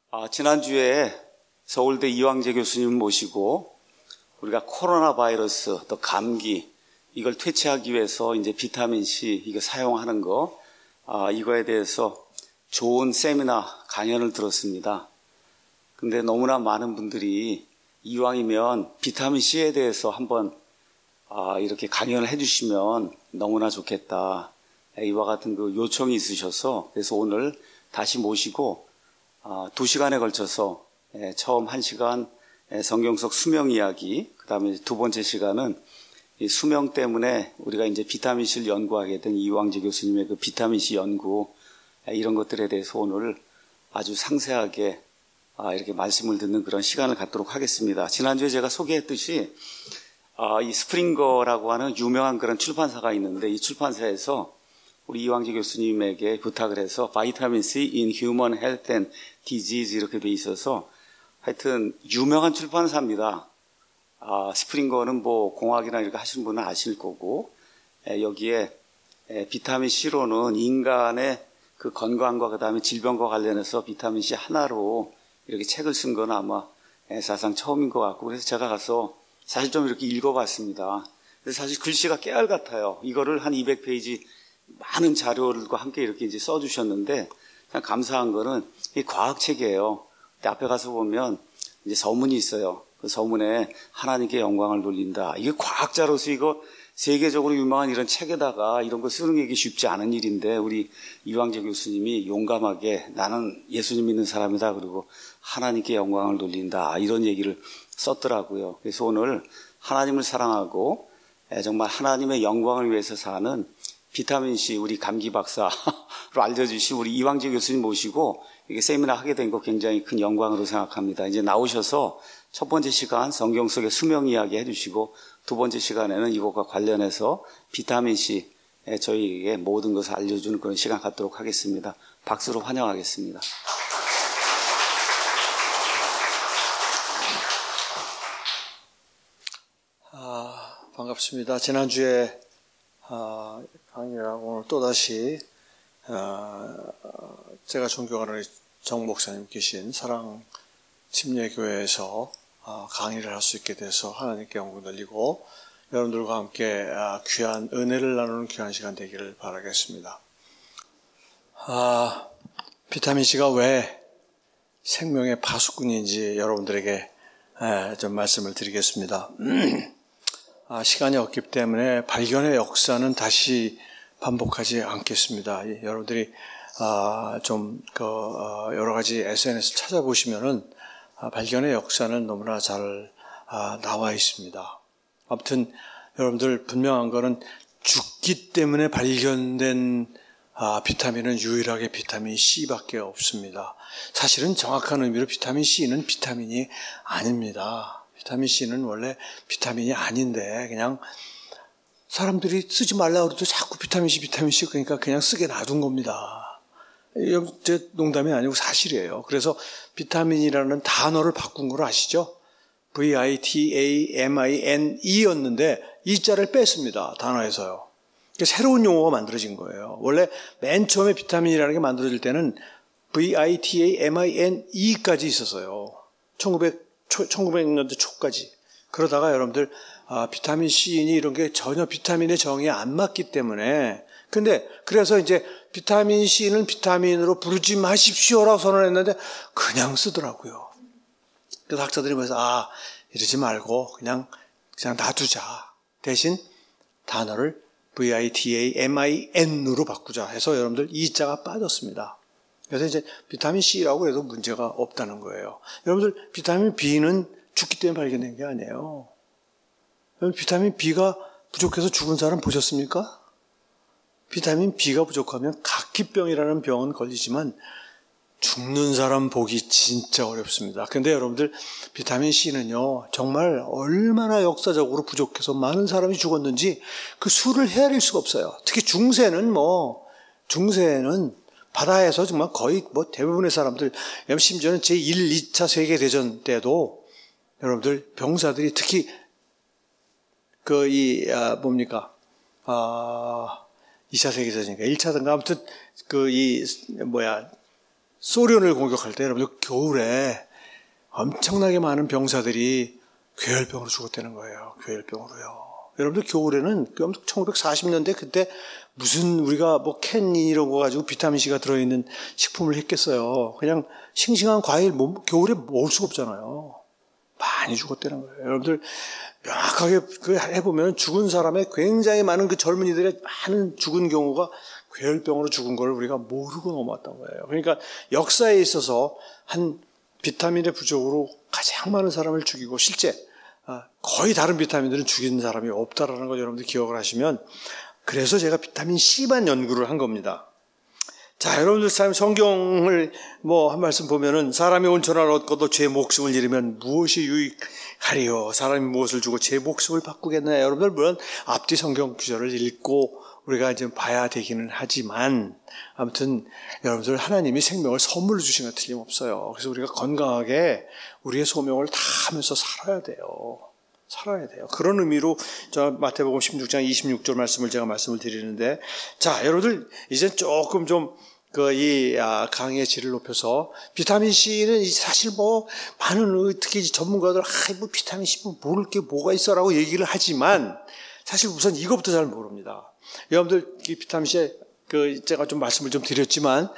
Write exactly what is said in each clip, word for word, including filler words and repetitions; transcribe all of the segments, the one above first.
아, 지난주에 서울대 이황재 교수님 모시고 우리가 코로나 바이러스, 또 감기, 이걸 퇴치하기 위해서 이제 비타민C 이거 사용하는 거, 아, 이거에 대해서 좋은 세미나 강연을 들었습니다. 근데 너무나 많은 분들이 이왕이면 비타민C에 대해서 한번 아, 이렇게 강연을 해주시면 너무나 좋겠다. 이와 같은 그 요청이 있으셔서 그래서 오늘 다시 모시고 아, 두 시간에 걸쳐서 예, 처음 한 시간 예, 성경 속 수명 이야기, 그 다음에 두 번째 시간은 이 수명 때문에 우리가 이제 비타민C를 연구하게 된 이황재 교수님의 그 비타민C 연구 예, 이런 것들에 대해서 오늘 아주 상세하게 아, 이렇게 말씀을 듣는 그런 시간을 갖도록 하겠습니다. 지난주에 제가 소개했듯이 아, 이 스프링거라고 하는 유명한 그런 출판사가 있는데 이 출판사에서 우리 이황재 교수님에게 부탁을 해서 바이타민 C in Human Health and Disease 이렇게 돼 있어서 하여튼 유명한 출판사입니다. 아, 스프링거는 뭐 공학이나 이렇게 하시는 분은 아실 거고 에, 여기에 에, 비타민 C로는 인간의 그 건강과 그 다음에 질병과 관련해서 비타민 C 하나로 이렇게 책을 쓴 건 아마 에, 사상 처음인 것 같고 그래서 제가 가서 사실 좀 이렇게 읽어봤습니다. 그래서 사실 글씨가 깨알 같아요. 이거를 한 이백 페이지 많은 자료들과 함께 이렇게 이제 써주셨는데, 참 감사한 거는 이 과학책이에요. 근데 앞에 가서 보면 이제 서문이 있어요. 그 서문에 하나님께 영광을 돌린다. 이게 과학자로서 이거 세계적으로 유명한 이런 책에다가 이런 거 쓰는 게 쉽지 않은 일인데, 우리 이황재 교수님이 용감하게 나는 예수님 믿는 사람이다. 그리고 하나님께 영광을 돌린다. 이런 얘기를 썼더라고요. 그래서 오늘 하나님을 사랑하고 정말 하나님의 영광을 위해서 사는 비타민C 우리 감기 박사로 알려주신 우리 이황재 교수님 모시고 이게 세미나 하게 된 거 굉장히 큰 영광으로 생각합니다. 이제 나오셔서 첫 번째 시간 성경 속의 수명 이야기 해주시고 두 번째 시간에는 이것과 관련해서 비타민C 저희에게 모든 것을 알려주는 그런 시간 갖도록 하겠습니다. 박수로 환영하겠습니다. 아, 반갑습니다. 지난주에 아, 강의하고 오늘 또다시 아, 제가 존경하는 정 목사님 계신 사랑 침례교회에서 아, 강의를 할 수 있게 돼서 하나님께 영광 돌리고 여러분들과 함께 아, 귀한 은혜를 나누는 귀한 시간 되기를 바라겠습니다. 아, 비타민C가 왜 생명의 파수꾼인지 여러분들에게 에, 좀 말씀을 드리겠습니다. 아, 시간이 없기 때문에 발견의 역사는 다시 반복하지 않겠습니다. 예, 여러분들이 아, 좀 그, 어, 여러 가지 에스엔에스 찾아보시면은 아, 발견의 역사는 너무나 잘 아, 나와 있습니다. 아무튼 여러분들 분명한 거는 죽기 때문에 발견된 아, 비타민은 유일하게 비타민 C밖에 없습니다. 사실은 정확한 의미로 비타민 C는 비타민이 아닙니다. 비타민 C는 원래 비타민이 아닌데 그냥 사람들이 쓰지 말라고 해도 자꾸 비타민 C, 비타민 C 그러니까 그냥 쓰게 놔둔 겁니다. 제 농담이 아니고 사실이에요. 그래서 비타민이라는 단어를 바꾼 걸 아시죠? 브이 아이 티 에이 엠 아이 엔 이였는데 이자를 뺐습니다. 단어에서요. 새로운 용어가 만들어진 거예요. 원래 맨 처음에 비타민이라는 게 만들어질 때는 브이 아이 티 에이 엠 아이 엔 이까지 있었어요. 천구백 천구백 년대 초까지. 그러다가 여러분들 아, 비타민 C니 이런 게 전혀 비타민의 정의에 안 맞기 때문에 근데 그래서 이제 비타민 C는 비타민으로 부르지 마십시오라고 선언했는데 그냥 쓰더라고요. 그래서 학자들이 그래서 아 이러지 말고 그냥 그냥 놔두자. 대신 단어를 브이 아이 티 에이 엠 아이 엔으로 바꾸자 해서 여러분들 이자가 빠졌습니다. 그래서 이제 비타민 C라고 해도 문제가 없다는 거예요. 여러분들 비타민 B는 죽기 때문에 발견된 게 아니에요. 여러분 비타민 B가 부족해서 죽은 사람 보셨습니까? 비타민 B가 부족하면 각기병이라는 병은 걸리지만 죽는 사람 보기 진짜 어렵습니다. 근데 여러분들 비타민 C는요 정말 얼마나 역사적으로 부족해서 많은 사람이 죽었는지 그 수를 헤아릴 수가 없어요. 특히 중세는 뭐 중세는 바다에서 정말 거의 뭐 대부분의 사람들, 심지어는 제일, 이차 세계대전 때도 여러분들 병사들이 특히 그 이 아, 뭡니까 아 이차 세계대전이니까 일차든가 아무튼 그 이 뭐야 소련을 공격할 때 여러분들 겨울에 엄청나게 많은 병사들이 괴혈병으로 죽었다는 거예요. 괴혈병으로요. 여러분들 겨울에는 천구백사십 년대 그때 무슨 우리가 뭐 캔 이런 거 가지고 비타민C가 들어있는 식품을 했겠어요. 그냥 싱싱한 과일 뭐, 겨울에 먹을 수가 없잖아요. 많이 죽었다는 거예요. 여러분들 명확하게 그 해보면 죽은 사람의 굉장히 많은 그 젊은이들의 많은 죽은 경우가 괴혈병으로 죽은 걸 우리가 모르고 넘어왔던 거예요. 그러니까 역사에 있어서 한 비타민의 부족으로 가장 많은 사람을 죽이고 실제 거의 다른 비타민들은 죽이는 사람이 없다라는 걸 여러분들 기억을 하시면 그래서 제가 비타민C만 연구를 한 겁니다. 자, 여러분들 삶 성경을 뭐 한 말씀 보면은 사람이 온천을 얻고도 제 목숨을 잃으면 무엇이 유익하리요? 사람이 무엇을 주고 제 목숨을 바꾸겠나요? 여러분들 물론 앞뒤 성경 구절을 읽고 우리가 이제 봐야 되기는 하지만 아무튼 여러분들 하나님이 생명을 선물로 주신 것 틀림없어요. 그래서 우리가 건강하게 우리의 소명을 다 하면서 살아야 돼요. 살아야 돼요. 그런 의미로 저 마태복음 십육 장 이십육 절 말씀을 제가 말씀을 드리는데, 자, 여러분들 이제 조금 좀 그 이 강의의 질을 높여서 비타민C는 사실 뭐 많은 특히 전문가들 아, 뭐 비타민C 뭐 모를 게 뭐가 있어라고 얘기를 하지만 사실 우선 이것부터 잘 모릅니다. 여러분들 이 비타민C 그 제가 좀 말씀을 좀 드렸지만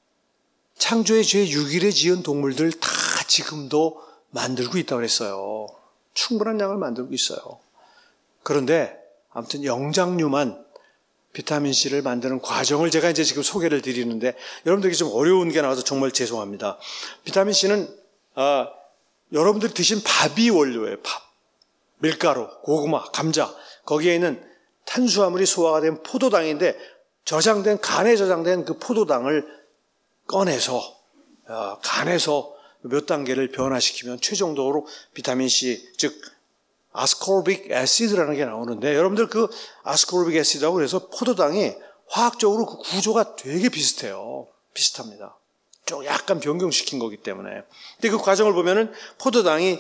창조의 죄 육 일에 지은 동물들 다 지금도 만들고 있다고 그랬어요. 충분한 양을 만들고 있어요. 그런데 아무튼 영장류만 비타민C를 만드는 과정을 제가 이제 지금 소개를 드리는데 여러분들에게 좀 어려운 게 나와서 정말 죄송합니다. 비타민C는 아, 여러분들이 드신 밥이 원료예요. 밥, 밀가루, 고구마, 감자 거기에 있는 탄수화물이 소화가 된 포도당인데 저장된 간에 저장된 그 포도당을 꺼내서 아, 간에서 몇 단계를 변화시키면 최종적으로 비타민C, 즉 아스코르빅 애시드라는 게 나오는데 여러분들 그 아스코르빅 애시드하고 그래서 포도당이 화학적으로 그 구조가 되게 비슷해요. 비슷합니다. 좀 약간 변경시킨 거기 때문에. 근데 그 과정을 보면은 포도당이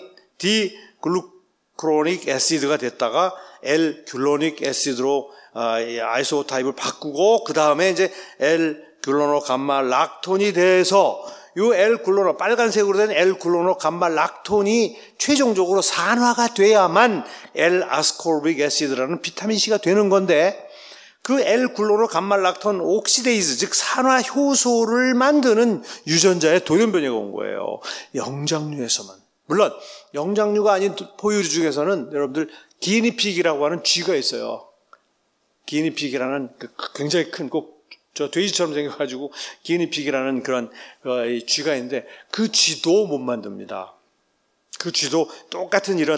디글루크로닉 애시드가 됐다가 L-귤로닉 애시드로 아이소 타입을 바꾸고 그 다음에 이제 L-귤로노 감마 락톤이 돼서 이 L-글루노, 빨간색으로 된 L-글루노 감마 락톤이 최종적으로 산화가 돼야만 L-아스코르빅 애시드라는 비타민C가 되는 건데 그 L-글루노 감마 락톤 옥시데이즈, 즉 산화 효소를 만드는 유전자의 돌연변이가 온 거예요. 영장류에서만. 물론 영장류가 아닌 포유류 중에서는 여러분들 기니픽이라고 하는 쥐가 있어요. 기니픽이라는 굉장히 큰 꼭 저 돼지처럼 생겨가지고 기니픽이라는 그런 어, 쥐가 있는데 그 쥐도 못 만듭니다. 그 쥐도 똑같은 이런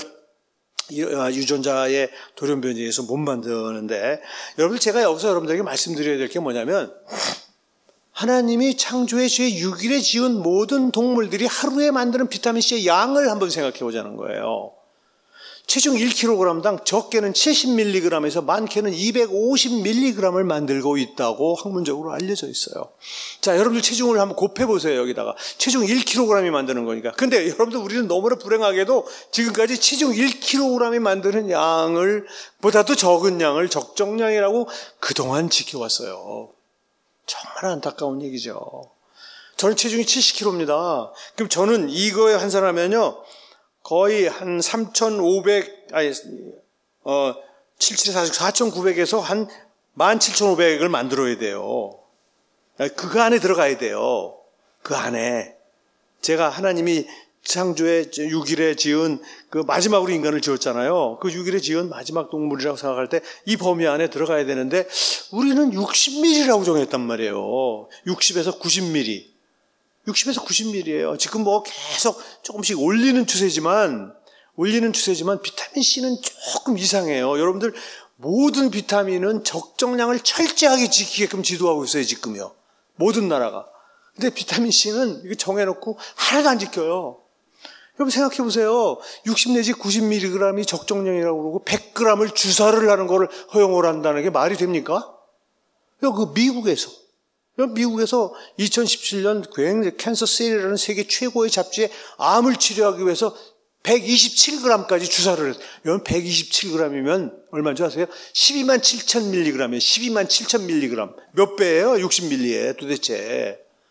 유전자의 돌연변이에 의해서 못 만드는데 여러분들 제가 여기서 여러분들에게 말씀드려야 될 게 뭐냐면 하나님이 창조의 죄 육 일에 지은 모든 동물들이 하루에 만드는 비타민C의 양을 한번 생각해 보자는 거예요. 체중 일 킬로그램당 적게는 칠십 밀리그램에서 많게는 이백오십 밀리그램을 만들고 있다고 학문적으로 알려져 있어요. 자, 여러분들 체중을 한번 곱해보세요. 여기다가 체중 일 킬로그램이 만드는 거니까. 근데 여러분들 우리는 너무나 불행하게도 지금까지 체중 일 킬로그램이 만드는 양을 보다도 적은 양을 적정량이라고 그동안 지켜왔어요. 정말 안타까운 얘기죠. 저는 체중이 칠십 킬로그램입니다. 그럼 저는 이거에 환산하면요 거의 한 삼천오백, 아니, 어, 칠칠사십, 사천구백에서 한 만 칠천오백을 만들어야 돼요. 그 안에 들어가야 돼요. 그 안에. 제가 하나님이 창조의 육 일에 지은 그 마지막으로 인간을 지었잖아요. 그 육 일에 지은 마지막 동물이라고 생각할 때 이 범위 안에 들어가야 되는데 우리는 육십 밀리리터라고 정했단 말이에요. 육십에서 구십 밀리리터. 육십에서 구십 밀리리터예요. 지금 뭐 계속 조금씩 올리는 추세지만 올리는 추세지만 비타민C는 조금 이상해요. 여러분들 모든 비타민은 적정량을 철저하게 지키게끔 지도하고 있어요. 지금요. 모든 나라가. 근데 비타민C는 이거 정해놓고 하나도 안 지켜요. 여러분 생각해 보세요. 육십 내지 구십 밀리그램이 적정량이라고 그러고 백 그램을 주사를 하는 거를 허용을 한다는 게 말이 됩니까? 그 미국에서 미국에서 이천십칠 년 캔서 시리라는 세계 최고의 잡지에 암을 치료하기 위해서 백이십칠 그램까지 주사를 했어요. 여러분 백이십칠 그램이면 얼마인 줄 아세요? 십이만 칠천 밀리그램이에요. 십이만 칠천 밀리그램. 몇 배예요? 육십 밀리에 도대체.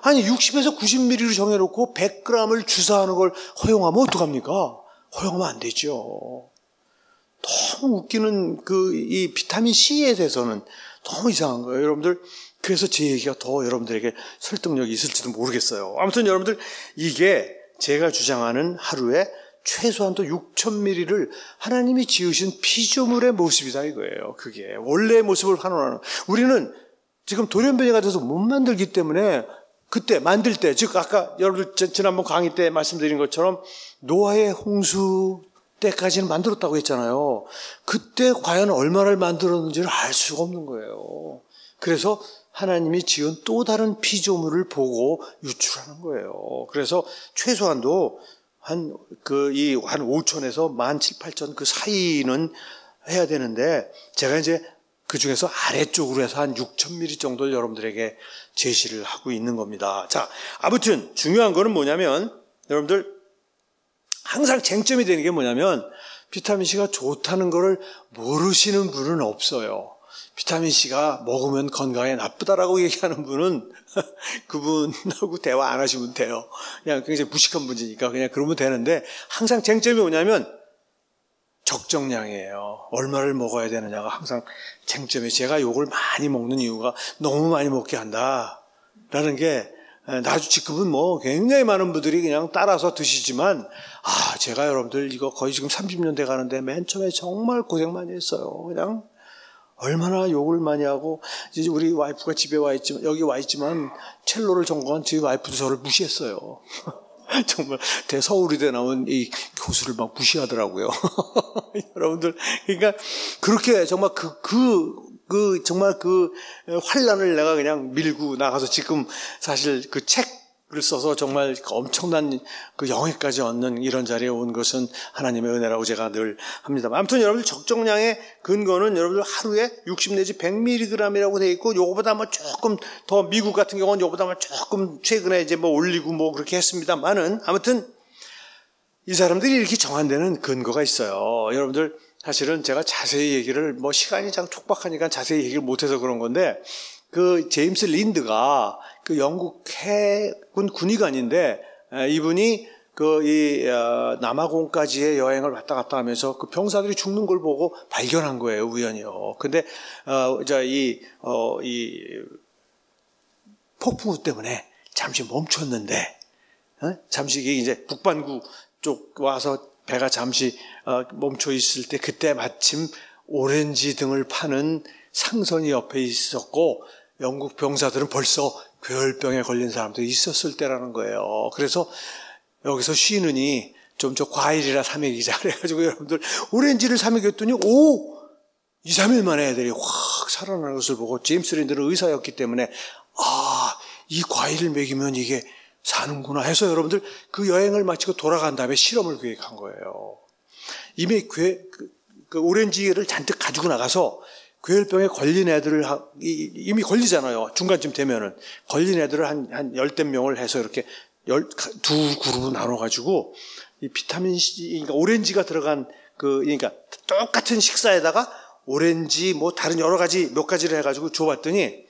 아니 육십에서 구십 밀리리터로 정해놓고 백 그램을 주사하는 걸 허용하면 어떡합니까? 허용하면 안 되죠. 너무 웃기는 그 이 비타민 C에 대해서는 너무 이상한 거예요, 여러분들. 그래서 제 얘기가 더 여러분들에게 설득력이 있을지도 모르겠어요. 아무튼 여러분들, 이게 제가 주장하는 하루에 최소한도 육천 밀리리터를 하나님이 지으신 피조물의 모습이다 이거예요. 그게 원래의 모습을 환원하는. 우리는 지금 돌연변이가 돼서 못 만들기 때문에 그때 만들 때, 즉 아까 여러분들 지난번 강의 때 말씀드린 것처럼 노아의 홍수 때까지는 만들었다고 했잖아요. 그때 과연 얼마를 만들었는지를 알 수가 없는 거예요. 그래서 하나님이 지은 또 다른 피조물을 보고 유출하는 거예요. 그래서 최소한도 한, 그, 이, 한 오천에서 만 칠, 팔천 그 사이는 해야 되는데, 제가 이제 그 중에서 아래쪽으로 해서 한 육천 밀리리터 정도를 여러분들에게 제시를 하고 있는 겁니다. 자, 아무튼 중요한 거는 뭐냐면, 여러분들, 항상 쟁점이 되는 게 뭐냐면, 비타민C가 좋다는 거를 모르시는 분은 없어요. 비타민C가 먹으면 건강에 나쁘다라고 얘기하는 분은 그분하고 대화 안 하시면 돼요. 그냥 굉장히 무식한 분이니까 그냥 그러면 되는데, 항상 쟁점이 뭐냐면 적정량이에요. 얼마를 먹어야 되느냐가 항상 쟁점이. 제가 요걸 많이 먹는 이유가 너무 많이 먹게 한다라는 게, 나도 지금은 뭐 굉장히 많은 분들이 그냥 따라서 드시지만, 아, 제가 여러분들 이거 거의 지금 삼십 년 돼 가는데 맨 처음에 정말 고생 많이 했어요. 그냥 얼마나 욕을 많이 하고, 이제 우리 와이프가 집에 와 있지만, 여기 와 있지만, 첼로를 전공한 저희 와이프도 저를 무시했어요. 정말, 대서울의대 나온 이 교수를 막 무시하더라고요. 여러분들, 그러니까, 그렇게 정말 그, 그, 그, 정말 그 환란을 내가 그냥 밀고 나가서 지금 사실 그 책을 써서 정말 엄청난 그 영예까지 얻는 이런 자리에 온 것은 하나님의 은혜라고 제가 늘 합니다. 아무튼 여러분들 적정량의 근거는 여러분들 하루에 육십 내지 백 밀리그램이라고 되어 있고, 요거보다 뭐 조금 더, 미국 같은 경우는 요거보다 뭐 조금 최근에 이제 뭐 올리고 뭐 그렇게 했습니다만은, 아무튼 이 사람들이 이렇게 정한 데는 근거가 있어요. 여러분들, 사실은 제가 자세히 얘기를, 뭐 시간이 참 촉박하니까 자세히 얘기를 못해서 그런 건데, 그 제임스 린드가 그 영국 해군 군의관인데, 이분이 그 이 남아공까지의 여행을 왔다 갔다 하면서 그 병사들이 죽는 걸 보고 발견한 거예요, 우연히요. 근데 어이 어 이 폭풍우 때문에 잠시 멈췄는데, 어? 잠시 이제 북반구 쪽 와서 배가 잠시 멈춰 있을 때, 그때 마침 오렌지 등을 파는 상선이 옆에 있었고, 영국 병사들은 벌써 괴혈병에 걸린 사람들이 있었을 때라는 거예요. 그래서 여기서 쉬느니 좀 저 과일이라 사 먹이자 그래가지고 여러분들 오렌지를 사 먹였더니 오! 이, 삼 일 만에 애들이 확 살아나는 것을 보고, 제임스 린드는 의사였기 때문에 아, 이 과일을 먹이면 이게 사는구나 해서 여러분들 그 여행을 마치고 돌아간 다음에 실험을 계획한 거예요. 이미 괴, 그, 그 오렌지를 잔뜩 가지고 나가서 괴혈병에 걸린 애들을 하, 이미 걸리잖아요. 중간쯤 되면은 걸린 애들을 한, 한 열댓 명을 해서 이렇게 열, 두 그룹으로 나눠가지고 이 비타민 C, 그러니까 오렌지가 들어간 그, 그러니까 똑같은 식사에다가 오렌지 뭐 다른 여러 가지 몇 가지를 해가지고 줘봤더니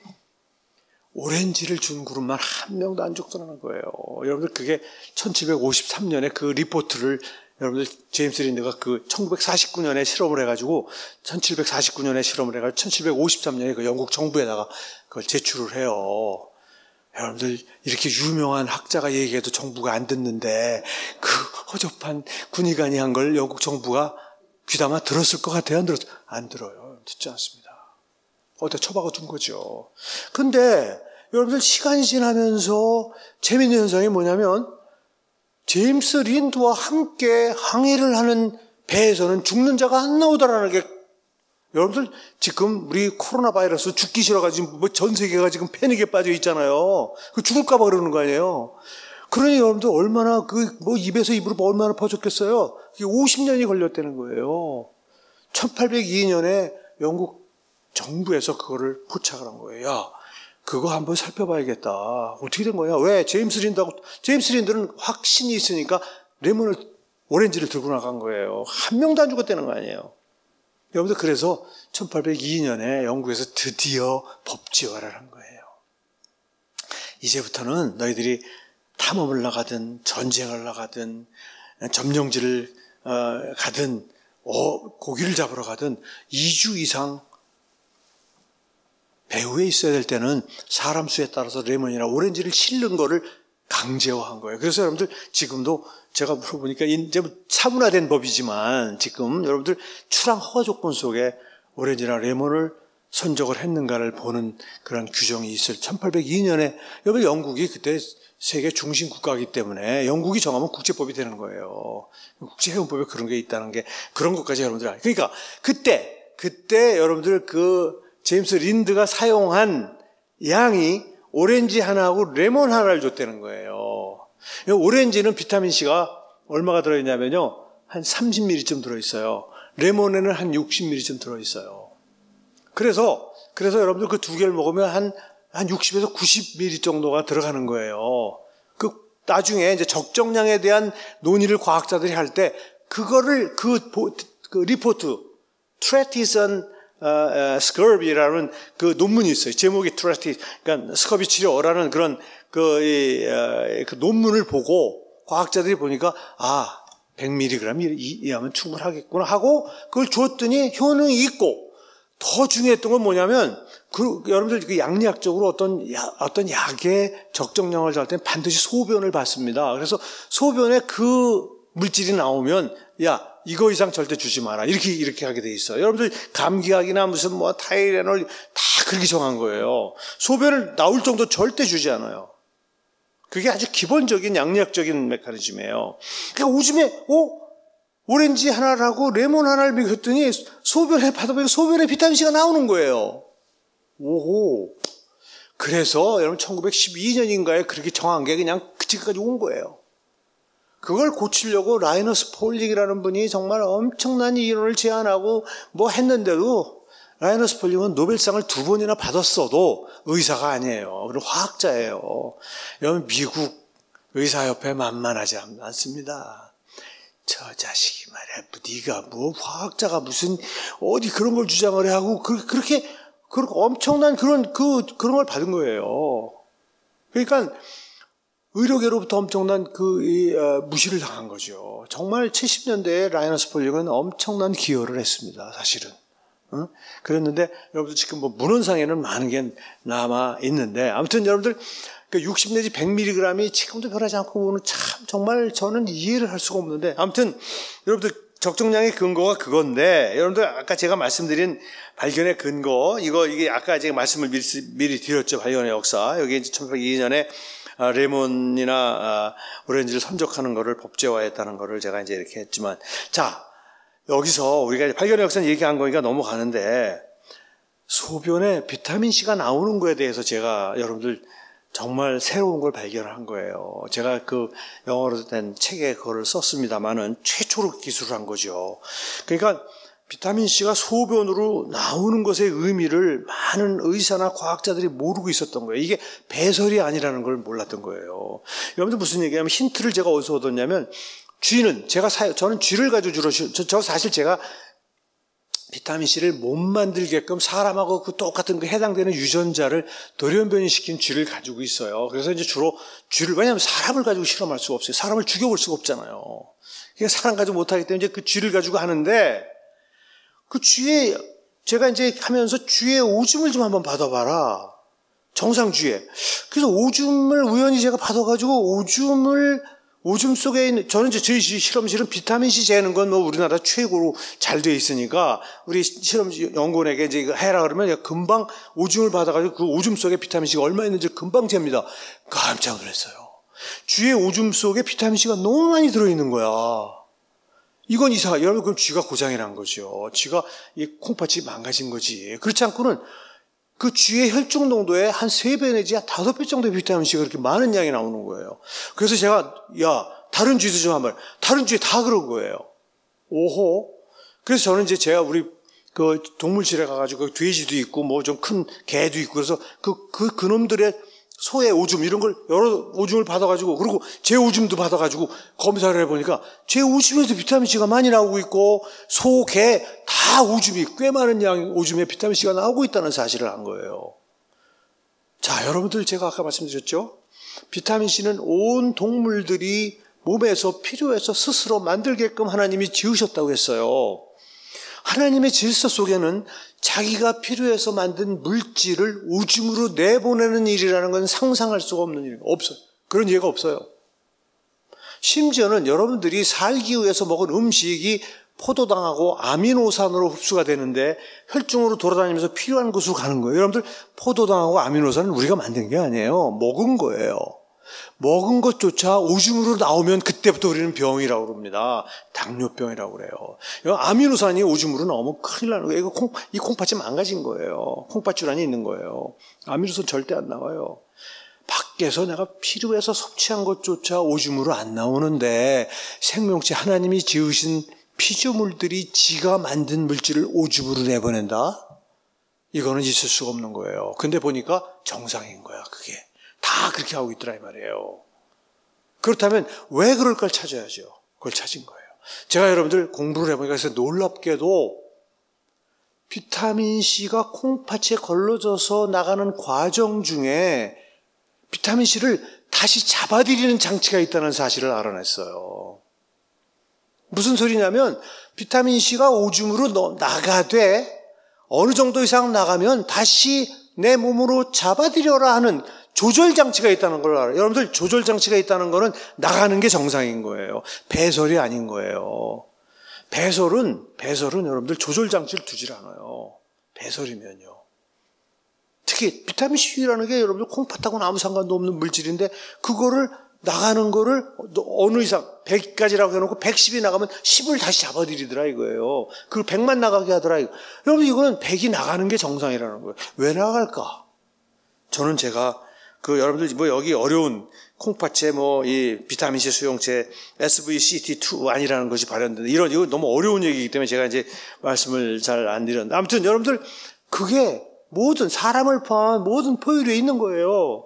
오렌지를 준 그룹만 한 명도 안 죽더라는 거예요. 여러분들, 그게 천칠백오십삼 년에 그 리포트를 여러분들 제임스 린드가 그 천구백사십구 년에 실험을 해가지고 천칠백사십구 년에 실험을 해가지고 천칠백오십삼 년에 그 영국 정부에다가 그걸 제출을 해요. 여러분들, 이렇게 유명한 학자가 얘기해도 정부가 안 듣는데 그 허접한 군의관이 한 걸 영국 정부가 귀담아 들었을 것 같아요? 안 들었어요? 안 들어요. 듣지 않습니다. 어디다 처박아 둔 거죠. 근데 여러분들, 시간이 지나면서 재미있는 현상이 뭐냐면, 제임스 린드와 함께 항해를 하는 배에서는 죽는 자가 안 나오더라는 게, 여러분들 지금 우리 코로나 바이러스 죽기 싫어가지고 뭐 전 세계가 지금 패닉에 빠져 있잖아요. 그 죽을까봐 그러는 거 아니에요. 그러니 여러분들 얼마나 그 뭐 입에서 입으로 얼마나 퍼졌겠어요. 이게 오십 년이 걸렸다는 거예요. 천팔백이 년에 영국 정부에서 그거를 포착을 한 거예요. 야, 그거 한번 살펴봐야겠다. 어떻게 된 거야? 왜? 제임스 린드하고, 제임스 린드는 확신이 있으니까 레몬을, 오렌지를 들고 나간 거예요. 한 명도 안 죽었다는 거 아니에요. 여러분들, 그래서 천팔백이 년에 영국에서 드디어 법제화를 한 거예요. 이제부터는 너희들이 탐험을 나가든 전쟁을 나가든 점령지를 어, 가든 어, 고기를 잡으러 가든 이 주 이상 배후에 있어야 될 때는 사람 수에 따라서 레몬이나 오렌지를 실는 거를 강제화한 거예요. 그래서 여러분들 지금도 제가 물어보니까 이제 차분화된 법이지만 지금 여러분들 출항 허가 조건 속에 오렌지나 레몬을 선적을 했는가를 보는 그런 규정이 있을 천팔백이 년에 여러분 영국이 그때 세계 중심 국가이기 때문에 영국이 정하면 국제법이 되는 거예요. 국제해운법에 그런 게 있다는 게 그런 것까지 여러분들 알. 그러니까 그때 그때 여러분들 그 제임스 린드가 사용한 양이 오렌지 하나하고 레몬 하나를 줬다는 거예요. 오렌지는 비타민C가 얼마가 들어있냐면요. 한 삼십 밀리리터쯤 들어있어요. 레몬에는 한 육십 밀리리터쯤 들어있어요. 그래서, 그래서 여러분들 그 두 개를 먹으면 한, 한 육십에서 구십 밀리리터 정도가 들어가는 거예요. 그, 나중에 이제 적정량에 대한 논의를 과학자들이 할 때, 그거를 그, 그 리포트, Treatise on 어, 스커비라는 그 논문이 있어요. 제목이 트레티, 그러니까 스커비 치료라는 그런 그, 이, 어, 그 논문을 보고 과학자들이 보니까 아, 백 밀리그램 이하면 충분하겠구나 하고 그걸 줬더니 효능이 있고 더 중요했던 건 뭐냐면 그 여러분들 그 양리학적으로 어떤 야, 어떤 약의 적정량을 잘 때는 반드시 소변을 봤습니다. 그래서 소변에 그 물질이 나오면 야 이거 이상 절대 주지 마라. 이렇게, 이렇게 하게 돼 있어요. 여러분들 감기약이나 무슨 뭐 타이레놀 다 그렇게 정한 거예요. 소변을 나올 정도 절대 주지 않아요. 그게 아주 기본적인 양리학적인 메커니즘이에요. 그러니까 요즘에, 어? 오렌지 하나라고 레몬 하나를 먹였더니 소변에 받아보니까 소변에 비타민C가 나오는 거예요. 오호. 그래서 여러분 천구백십이 년인가에 그렇게 정한 게 그냥 그치까지 온 거예요. 그걸 고치려고 라이너스 폴릭이라는 분이 정말 엄청난 이론을 제안하고 뭐 했는데도 라이너스 폴릭은 노벨상을 두 번이나 받았어도 의사가 아니에요. 그리고 화학자예요. 여러분 미국 의사협회 만만하지 않습니다. 저 자식이 말이야, 네가 뭐 화학자가 무슨 어디 그런 걸 주장을 해 하고 그렇게 그렇게 엄청난 그런 그 그런 걸 받은 거예요. 그러니까. 의료계로부터 엄청난 그 이, 어, 무시를 당한 거죠. 정말 칠십 년대에 라이너스 폴릭은 엄청난 기여를 했습니다. 사실은. 어? 그랬는데 여러분들 지금 뭐 문헌상에는 많은 게 남아 있는데 아무튼 여러분들 그 육십 내지 백 밀리그램이 지금도 변하지 않고 보면 참 정말 저는 이해를 할 수가 없는데 아무튼 여러분들 적정량의 근거가 그건데 여러분들 아까 제가 말씀드린 발견의 근거 이거 이게 아까 제가 말씀을 미리, 미리 드렸죠. 발견의 역사 여기 이제 천팔백이 년에 아, 레몬이나 아, 오렌지를 선적하는 것을 법제화했다는 것을 제가 이제 이렇게 했지만, 자 여기서 우리가 발견의 역사는 얘기한 거니까 넘어가는데 소변에 비타민C가 나오는 거에 대해서 제가 여러분들 정말 새로운 걸 발견한 거예요. 제가 그 영어로 된 책에 그거를 썼습니다만은 최초로 기술을 한 거죠. 그러니까. 비타민C가 소변으로 나오는 것의 의미를 많은 의사나 과학자들이 모르고 있었던 거예요. 이게 배설이 아니라는 걸 몰랐던 거예요. 여러분들 무슨 얘기냐면 힌트를 제가 어디서 얻었냐면 쥐는 제가 사, 저는 쥐를 가지고 주로 저, 저 사실 제가 비타민C를 못 만들게끔 사람하고 그 똑같은 그 해당되는 유전자를 돌연변이시킨 쥐를 가지고 있어요. 그래서 이제 주로 쥐를 왜냐하면 사람을 가지고 실험할 수가 없어요. 사람을 죽여볼 수가 없잖아요. 그러니까 사람 가지고 못하기 때문에 이제 그 쥐를 가지고 하는데. 그 쥐에, 제가 이제 하면서 쥐의 오줌을 좀 한번 받아봐라. 정상 쥐에. 그래서 오줌을 우연히 제가 받아가지고 오줌을, 오줌 속에 있는, 저는 이제 저희 실험실은 비타민C 재는 건 뭐 우리나라 최고로 잘 돼 있으니까 우리 실험 연구원에게 이제 이거 해라 그러면 금방 오줌을 받아가지고 그 오줌 속에 비타민C가 얼마 있는지 금방 잽니다. 깜짝 놀랐어요. 쥐의 오줌 속에 비타민C가 너무 많이 들어있는 거야. 이건 이상, 여러분, 그럼 쥐가 고장이 난 거죠. 쥐가 이 콩팥이 망가진 거지. 그렇지 않고는 그 쥐의 혈중 농도에 한 세 배 내지 한 다섯 배 정도의 비타민C가 그렇게 많은 양이 나오는 거예요. 그래서 제가, 야, 다른 쥐도 좀 한번, 다른 쥐에 다 그런 거예요. 오호. 그래서 저는 이제 제가 우리 그 동물실에 가가지고 돼지도 있고 뭐 좀 큰 개도 있고 그래서 그, 그, 그놈들의 소의 오줌 이런 걸 여러 오줌을 받아가지고 그리고 제 오줌도 받아가지고 검사를 해보니까 제 오줌에도 비타민C가 많이 나오고 있고 소, 개 다 오줌이 꽤 많은 양 오줌에 비타민C가 나오고 있다는 사실을 한 거예요. 자, 여러분들 제가 아까 말씀드렸죠? 비타민C는 온 동물들이 몸에서 필요해서 스스로 만들게끔 하나님이 지으셨다고 했어요. 하나님의 질서 속에는 자기가 필요해서 만든 물질을 우주으로 내보내는 일이라는 건 상상할 수가 없는 일이에요. 없어요. 그런 예가 없어요. 심지어는 여러분들이 살기 위해서 먹은 음식이 포도당하고 아미노산으로 흡수가 되는데 혈중으로 돌아다니면서 필요한 곳으로 가는 거예요. 여러분들 포도당하고 아미노산은 우리가 만든 게 아니에요. 먹은 거예요. 먹은 것조차 오줌으로 나오면 그때부터 우리는 병이라고 그럽니다. 당뇨병이라고 그래요. 아미노산이 오줌으로 나오면 큰일 나는 거예요. 이거 콩, 이 콩팥이 망가진 거예요. 콩팥질환이 있는 거예요. 아미노산 절대 안 나와요. 밖에서 내가 필요해서 섭취한 것조차 오줌으로 안 나오는데 생명체 하나님이 지으신 피조물들이 지가 만든 물질을 오줌으로 내보낸다? 이거는 있을 수가 없는 거예요. 근데 보니까 정상인 거야, 그게. 다 그렇게 하고 있더라 이 말이에요. 그렇다면 왜 그럴 걸 찾아야죠. 그걸 찾은 거예요. 제가 여러분들 공부를 해보니까 그래서 놀랍게도 비타민C가 콩팥에 걸러져서 나가는 과정 중에 비타민C를 다시 잡아들이는 장치가 있다는 사실을 알아냈어요. 무슨 소리냐면 비타민C가 오줌으로 나가되 어느 정도 이상 나가면 다시 내 몸으로 잡아들여라 하는 조절장치가 있다는 걸 알아요. 여러분들 조절장치가 있다는 거는 나가는 게 정상인 거예요. 배설이 아닌 거예요. 배설은 배설은 여러분들 조절장치를 두질 않아요. 배설이면요. 특히 비타민C라는 게 여러분들 콩팥하고는 아무 상관도 없는 물질인데 그거를 나가는 거를 어느 이상 백까지라고 해놓고 백십이 나가면 십을 다시 잡아들이더라 이거예요. 그걸 백만 나가게 하더라 이거. 여러분 이거는 백이 나가는 게 정상이라는 거예요. 왜 나갈까? 저는 제가 그 여러분들 뭐 여기 어려운 콩팥에 뭐 이 비타민C 수용체 에스브이씨티 투 아니라는 것이 발현된다. 이런 이거 너무 어려운 얘기이기 때문에 제가 이제 말씀을 잘 안 드렸는데 아무튼 여러분들 그게 모든 사람을 포함한 모든 포유류에 있는 거예요.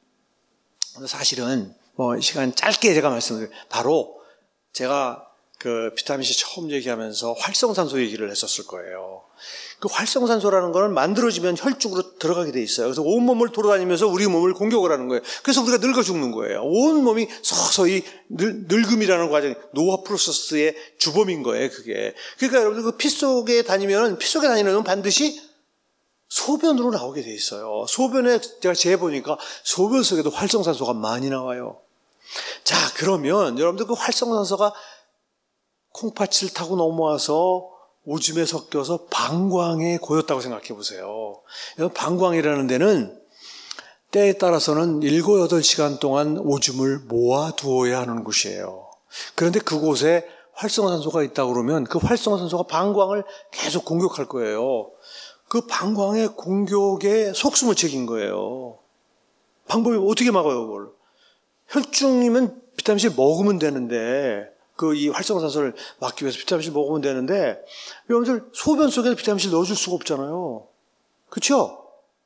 사실은 뭐 시간 짧게 제가 말씀드릴 바로 제가 그 비타민C 처음 얘기하면서 활성산소 얘기를 했었을 거예요. 그 활성산소라는 거는 만들어지면 혈중으로 들어가게 돼 있어요. 그래서 온몸을 돌아다니면서 우리 몸을 공격을 하는 거예요. 그래서 우리가 늙어 죽는 거예요. 온몸이 서서히 늙, 늙음이라는 과정이 노화 프로세스의 주범인 거예요. 그게. 그러니까 여러분들 그 피 속에 다니면 피 속에 다니는 건 반드시 소변으로 나오게 돼 있어요. 소변에 제가 재보니까 소변 속에도 활성산소가 많이 나와요. 자, 그러면 여러분들 그 활성산소가 콩팥을 타고 넘어와서 오줌에 섞여서 방광에 고였다고 생각해 보세요. 방광이라는 데는 때에 따라서는 일곱, 여덟 시간 동안 오줌을 모아두어야 하는 곳이에요. 그런데 그곳에 활성산소가 있다고 그러면 그 활성산소가 방광을 계속 공격할 거예요. 그 방광의 공격에 속수무 책인 거예요. 방법이 어떻게 막아요, 그걸? 혈중이면 비타민C 먹으면 되는데, 그 이 활성산소를 막기 위해서 비타민C 먹으면 되는데, 여러분들 소변 속에 비타민C 넣어줄 수가 없잖아요. 그렇죠?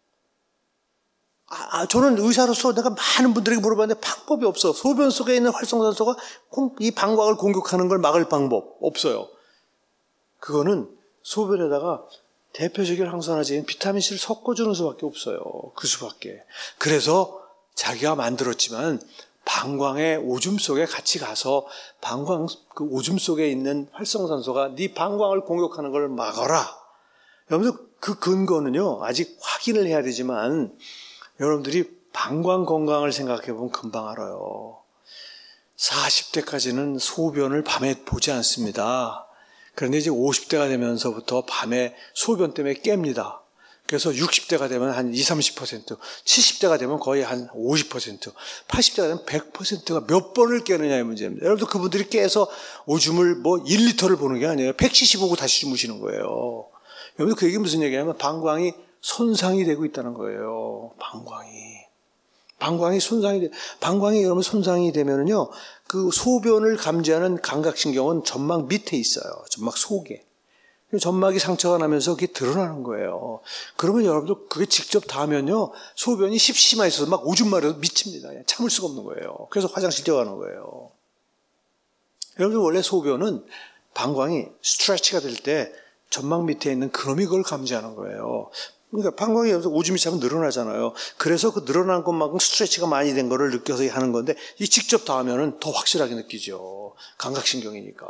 아, 저는 의사로서 내가 많은 분들에게 물어봤는데 방법이 없어. 소변 속에 있는 활성산소가 이 방광을 공격하는 걸 막을 방법 없어요. 그거는 소변에다가 대표적인 항산화제인 비타민C를 섞어주는 수밖에 없어요. 그 수밖에. 그래서 자기가 만들었지만 방광의 오줌 속에 같이 가서 방광 그 오줌 속에 있는 활성산소가 네 방광을 공격하는 걸 막아라. 여러분들 그 근거는요 아직 확인을 해야 되지만 여러분들이 방광 건강을 생각해 보면 금방 알아요. 사십 대까지는 소변을 밤에 보지 않습니다. 그런데 이제 오십 대가 되면서부터 밤에 소변 때문에 깹니다. 그래서 육십 대가 되면 한 이십, 삼십 퍼센트, 칠십 대가 되면 거의 한 오십 퍼센트, 팔십 대가 되면 백 퍼센트가 몇 번을 깨느냐의 문제입니다. 여러분들 그분들이 깨서 오줌을 뭐 일 리터를 보는 게 아니에요. 백 씨씨 보고 다시 주무시는 거예요. 여러분들 그 얘기 무슨 얘기냐면 방광이 손상이 되고 있다는 거예요. 방광이. 방광이 손상이 돼, 방광이 여러분 손상이 되면은요, 그 소변을 감지하는 감각신경은 점막 밑에 있어요. 점막 속에. 점막이 상처가 나면서 그게 드러나는 거예요. 그러면 여러분들 그게 직접 닿으면요, 소변이 십시만 있어서 막 오줌 마려서 미칩니다. 참을 수가 없는 거예요. 그래서 화장실 뛰어가는 거예요. 여러분들 원래 소변은 방광이 스트레치가 될 때 점막 밑에 있는 그놈이 그걸 감지하는 거예요. 그러니까 방광이 여기서 오줌이 차면 늘어나잖아요. 그래서 그 늘어난 것만큼 스트레치가 많이 된 거를 느껴서 하는 건데 이 직접 다 하면은 더 확실하게 느끼죠. 감각신경이니까.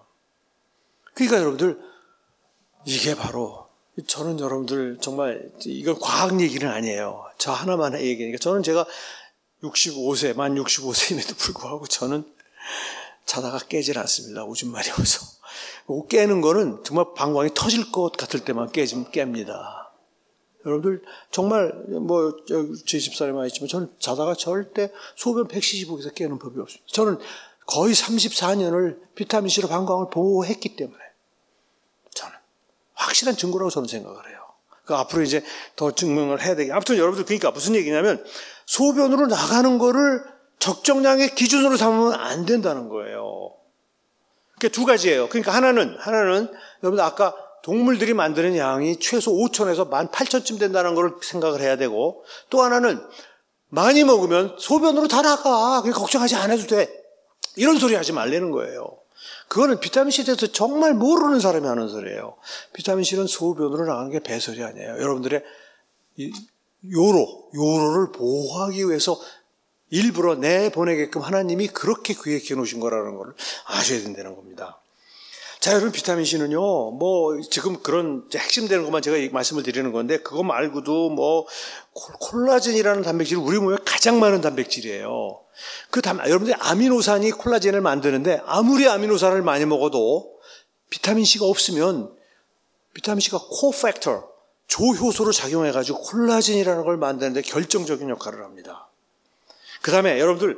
그러니까 여러분들 이게 바로 저는 여러분들 정말 이건 과학 얘기는 아니에요. 저 하나만 얘기하니까 저는 제가 육십오 세, 만 육십오 세임에도 불구하고 저는 자다가 깨질 않습니다. 오줌 마려워서. 깨는 거는 정말 방광이 터질 것 같을 때만 깨지면 깹니다. 여러분들 정말 뭐 제 집사람이 있지만 저는 자다가 절대 소변 백십오 개에서 깨는 법이 없습니다. 저는 거의 삼십사 년을 비타민C로 방광을 보호했기 때문에 저는 확실한 증거라고 저는 생각을 해요. 그 앞으로 이제 더 증명을 해야 되겠. 아무튼 여러분들 그러니까 무슨 얘기냐면 소변으로 나가는 거를 적정량의 기준으로 삼으면 안 된다는 거예요. 그게 두 가지예요. 그러니까 하나는 하나는 여러분들 아까 동물들이 만드는 양이 최소 오천에서 만 팔천쯤 된다는 걸 생각을 해야 되고, 또 하나는 많이 먹으면 소변으로 다 나가. 그냥 걱정하지 않아도 돼. 이런 소리 하지 말라는 거예요. 그거는 비타민C에 대해서 정말 모르는 사람이 하는 소리예요. 비타민C는 소변으로 나가는 게 배설이 아니에요. 여러분들의 이 요로, 요로를 보호하기 위해서 일부러 내보내게끔 하나님이 그렇게 기획해 놓으신 거라는 걸 아셔야 된다는 겁니다. 자, 여러분 비타민C는요, 뭐 지금 그런 핵심되는 것만 제가 말씀을 드리는 건데 그거 말고도 뭐 콜라겐이라는 단백질이 우리 몸에 가장 많은 단백질이에요. 그 단, 여러분들이 아미노산이 콜라겐을 만드는데 아무리 아미노산을 많이 먹어도 비타민C가 없으면 비타민C가 코팩터, 조효소로 작용해가지고 콜라겐이라는 걸 만드는데 결정적인 역할을 합니다. 그 다음에 여러분들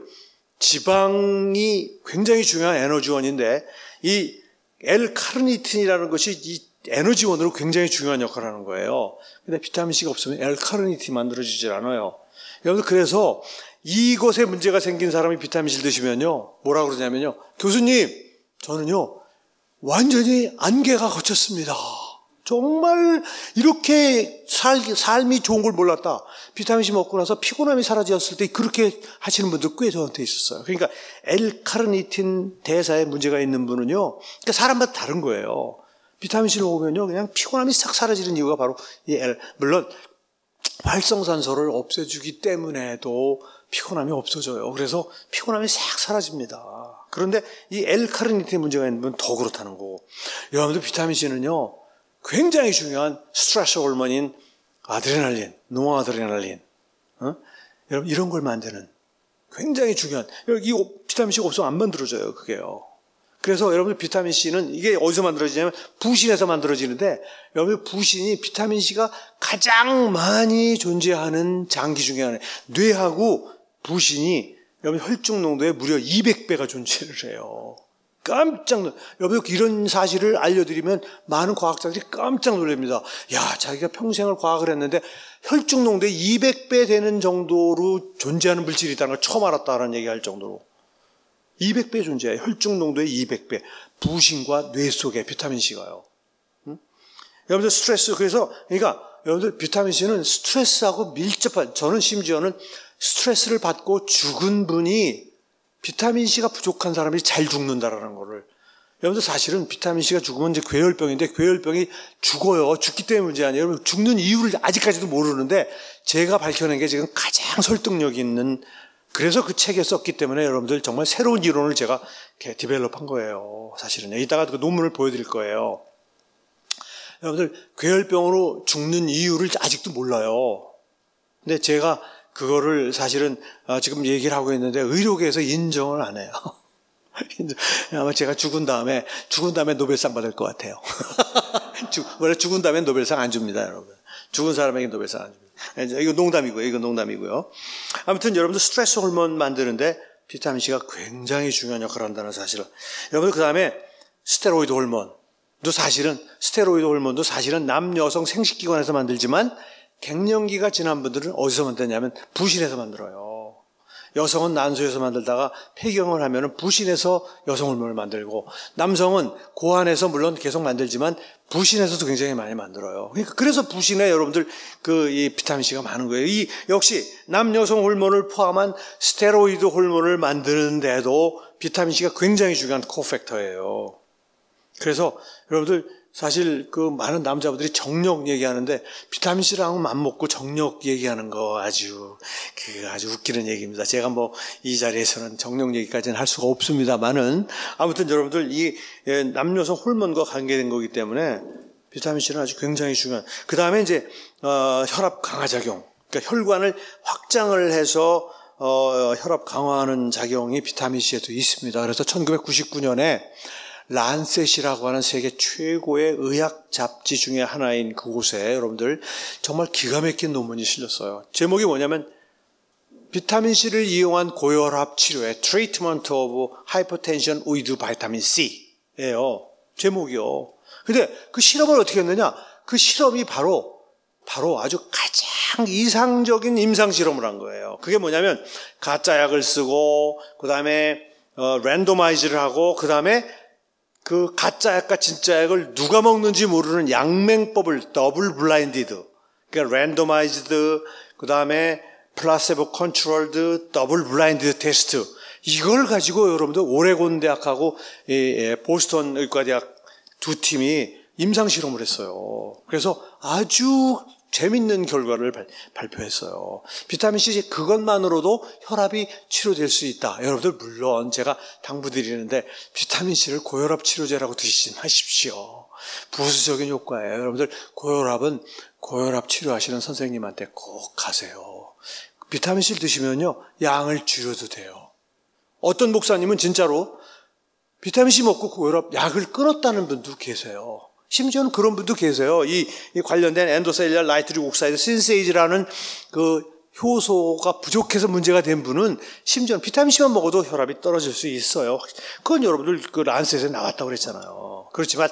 지방이 굉장히 중요한 에너지원인데 이 L카르니틴이라는 것이 이 에너지원으로 굉장히 중요한 역할을 하는 거예요. 근데 비타민C가 없으면 L카르니틴이 만들어지질 않아요. 여러분들 그래서 이것에 문제가 생긴 사람이 비타민C를 드시면요, 뭐라고 그러냐면요, 교수님 저는요 완전히 안개가 걷혔습니다. 정말 이렇게 살, 삶이 좋은 걸 몰랐다. 비타민C 먹고 나서 피곤함이 사라졌을 때 그렇게 하시는 분들 꽤 저한테 있었어요. 그러니까 L카르니틴 대사에 문제가 있는 분은요, 그러니까 사람마다 다른 거예요. 비타민C를 먹으면요 그냥 피곤함이 싹 사라지는 이유가 바로 이 L, 물론 활성산소를 없애주기 때문에도 피곤함이 없어져요. 그래서 피곤함이 싹 사라집니다. 그런데 이 L카르니틴 문제가 있는 분은 더 그렇다는 거고, 여러분들 비타민C는요 굉장히 중요한 스트레스 호르몬인 아드레날린, 노아드레날린, 어? 여러분 이런 걸 만드는 굉장히 중요한, 이 비타민C가 없으면 안 만들어져요, 그게요. 그래서 여러분 비타민C는 이게 어디서 만들어지냐면 부신에서 만들어지는데, 여러분 부신이 비타민C가 가장 많이 존재하는 장기 중에 하나예요. 뇌하고 부신이 여러분 혈중 농도의 무려 이백 배가 존재를 해요. 깜짝 놀, 여러분 이런 사실을 알려드리면 많은 과학자들이 깜짝 놀랍니다. 야, 자기가 평생을 과학을 했는데 혈중 농도의 이백 배 되는 정도로 존재하는 물질이 있다는 걸 처음 알았다라는 얘기할 정도로 이백 배 존재해요. 혈중 농도의 이백 배. 부신과 뇌 속에 비타민C가요. 응? 여러분들 스트레스, 그래서 그러니까 여러분들 비타민C는 스트레스하고 밀접한, 저는 심지어는 스트레스를 받고 죽은 분이 비타민C가 부족한 사람이 잘 죽는다라는 거를, 여러분들 사실은 비타민C가 죽으면 이제 괴혈병인데 괴혈병이 죽어요. 죽기 때문에 문제 아니에요. 여러분 죽는 이유를 아직까지도 모르는데 제가 밝혀낸 게 지금 가장 설득력 있는, 그래서 그 책에 썼기 때문에 여러분들 정말 새로운 이론을 제가 이렇게 디벨롭한 거예요. 사실은 이따가 그 논문을 보여드릴 거예요. 여러분들 괴혈병으로 죽는 이유를 아직도 몰라요. 근데 제가 그거를 사실은 지금 얘기를 하고 있는데 의료계에서 인정을 안 해요. 아마 제가 죽은 다음에 죽은 다음에 노벨상 받을 것 같아요. 원래 죽은 다음에 노벨상 안 줍니다, 여러분. 죽은 사람에게 노벨상 안 줍니다. 이거 농담이고요. 이거 농담이고요. 아무튼 여러분들 스트레스 호르몬 만드는데 비타민C가 굉장히 중요한 역할을 한다는 사실을. 여러분들 그 다음에 스테로이드 호르몬도 사실은 스테로이드 호르몬도 사실은 남 여성 생식기관에서 만들지만 갱년기가 지난 분들은 어디서 만드냐면 부신에서 만들어요. 여성은 난소에서 만들다가 폐경을 하면 부신에서 여성 호르몬을 만들고, 남성은 고환에서 물론 계속 만들지만 부신에서도 굉장히 많이 만들어요. 그러니까 그래서 부신에 여러분들 그 이 비타민C가 많은 거예요. 이 역시 남 여성 호르몬을 포함한 스테로이드 호르몬을 만드는데도 비타민C가 굉장히 중요한 코팩터예요. 그래서 여러분들 사실 그 많은 남자분들이 정력 얘기하는데 비타민C랑 맘먹고 정력 얘기하는 거 아주 그 아주 웃기는 얘기입니다. 제가 뭐 이 자리에서는 정력 얘기까지는 할 수가 없습니다만은 아무튼 여러분들 이 남녀성 호르몬과 관계된 거기 때문에 비타민C는 아주 굉장히 중요한. 그 다음에 이제 어, 혈압 강화 작용. 그러니까 혈관을 확장을 해서 어, 혈압 강화하는 작용이 비타민C에도 있습니다. 그래서 천구백구십구 년에 란셋이라고 하는 세계 최고의 의학 잡지 중에 하나인 그곳에 여러분들 정말 기가 막힌 논문이 실렸어요. 제목이 뭐냐면 비타민C를 이용한 고혈압 치료의 Treatment of Hypertension with Vitamin C예요. 제목이요. 근데 그 실험을 어떻게 했느냐? 그 실험이 바로 바로 아주 가장 이상적인 임상 실험을 한 거예요. 그게 뭐냐면 가짜 약을 쓰고 그다음에 어, 랜도마이즈를 하고 그다음에 그 가짜 약과 진짜 약을 누가 먹는지 모르는 양맹법을 더블 블라인디드, 그러니까 랜도마이즈드, 그 다음에 플라세보 컨트롤드 더블 블라인디드 테스트, 이걸 가지고 여러분들 오레곤 대학하고 보스턴 의과대학 두 팀이 임상 실험을 했어요. 그래서 아주 재밌는 결과를 발, 발표했어요. 비타민C 그것만으로도 혈압이 치료될 수 있다. 여러분들 물론 제가 당부드리는데 비타민C를 고혈압 치료제라고 드시지 마십시오. 부수적인 효과예요. 여러분들 고혈압은 고혈압 치료하시는 선생님한테 꼭 가세요. 비타민C를 드시면요 양을 줄여도 돼요. 어떤 목사님은 진짜로 비타민C 먹고 고혈압 약을 끊었다는 분도 계세요. 심지어는 그런 분도 계세요. 이, 이 관련된 엔도셀룰라 나이트릭 옥사이드 신세이즈라는 그 효소가 부족해서 문제가 된 분은 심지어는 비타민C만 먹어도 혈압이 떨어질 수 있어요. 그건 여러분들 그 란셋에 나왔다고 그랬잖아요. 그렇지만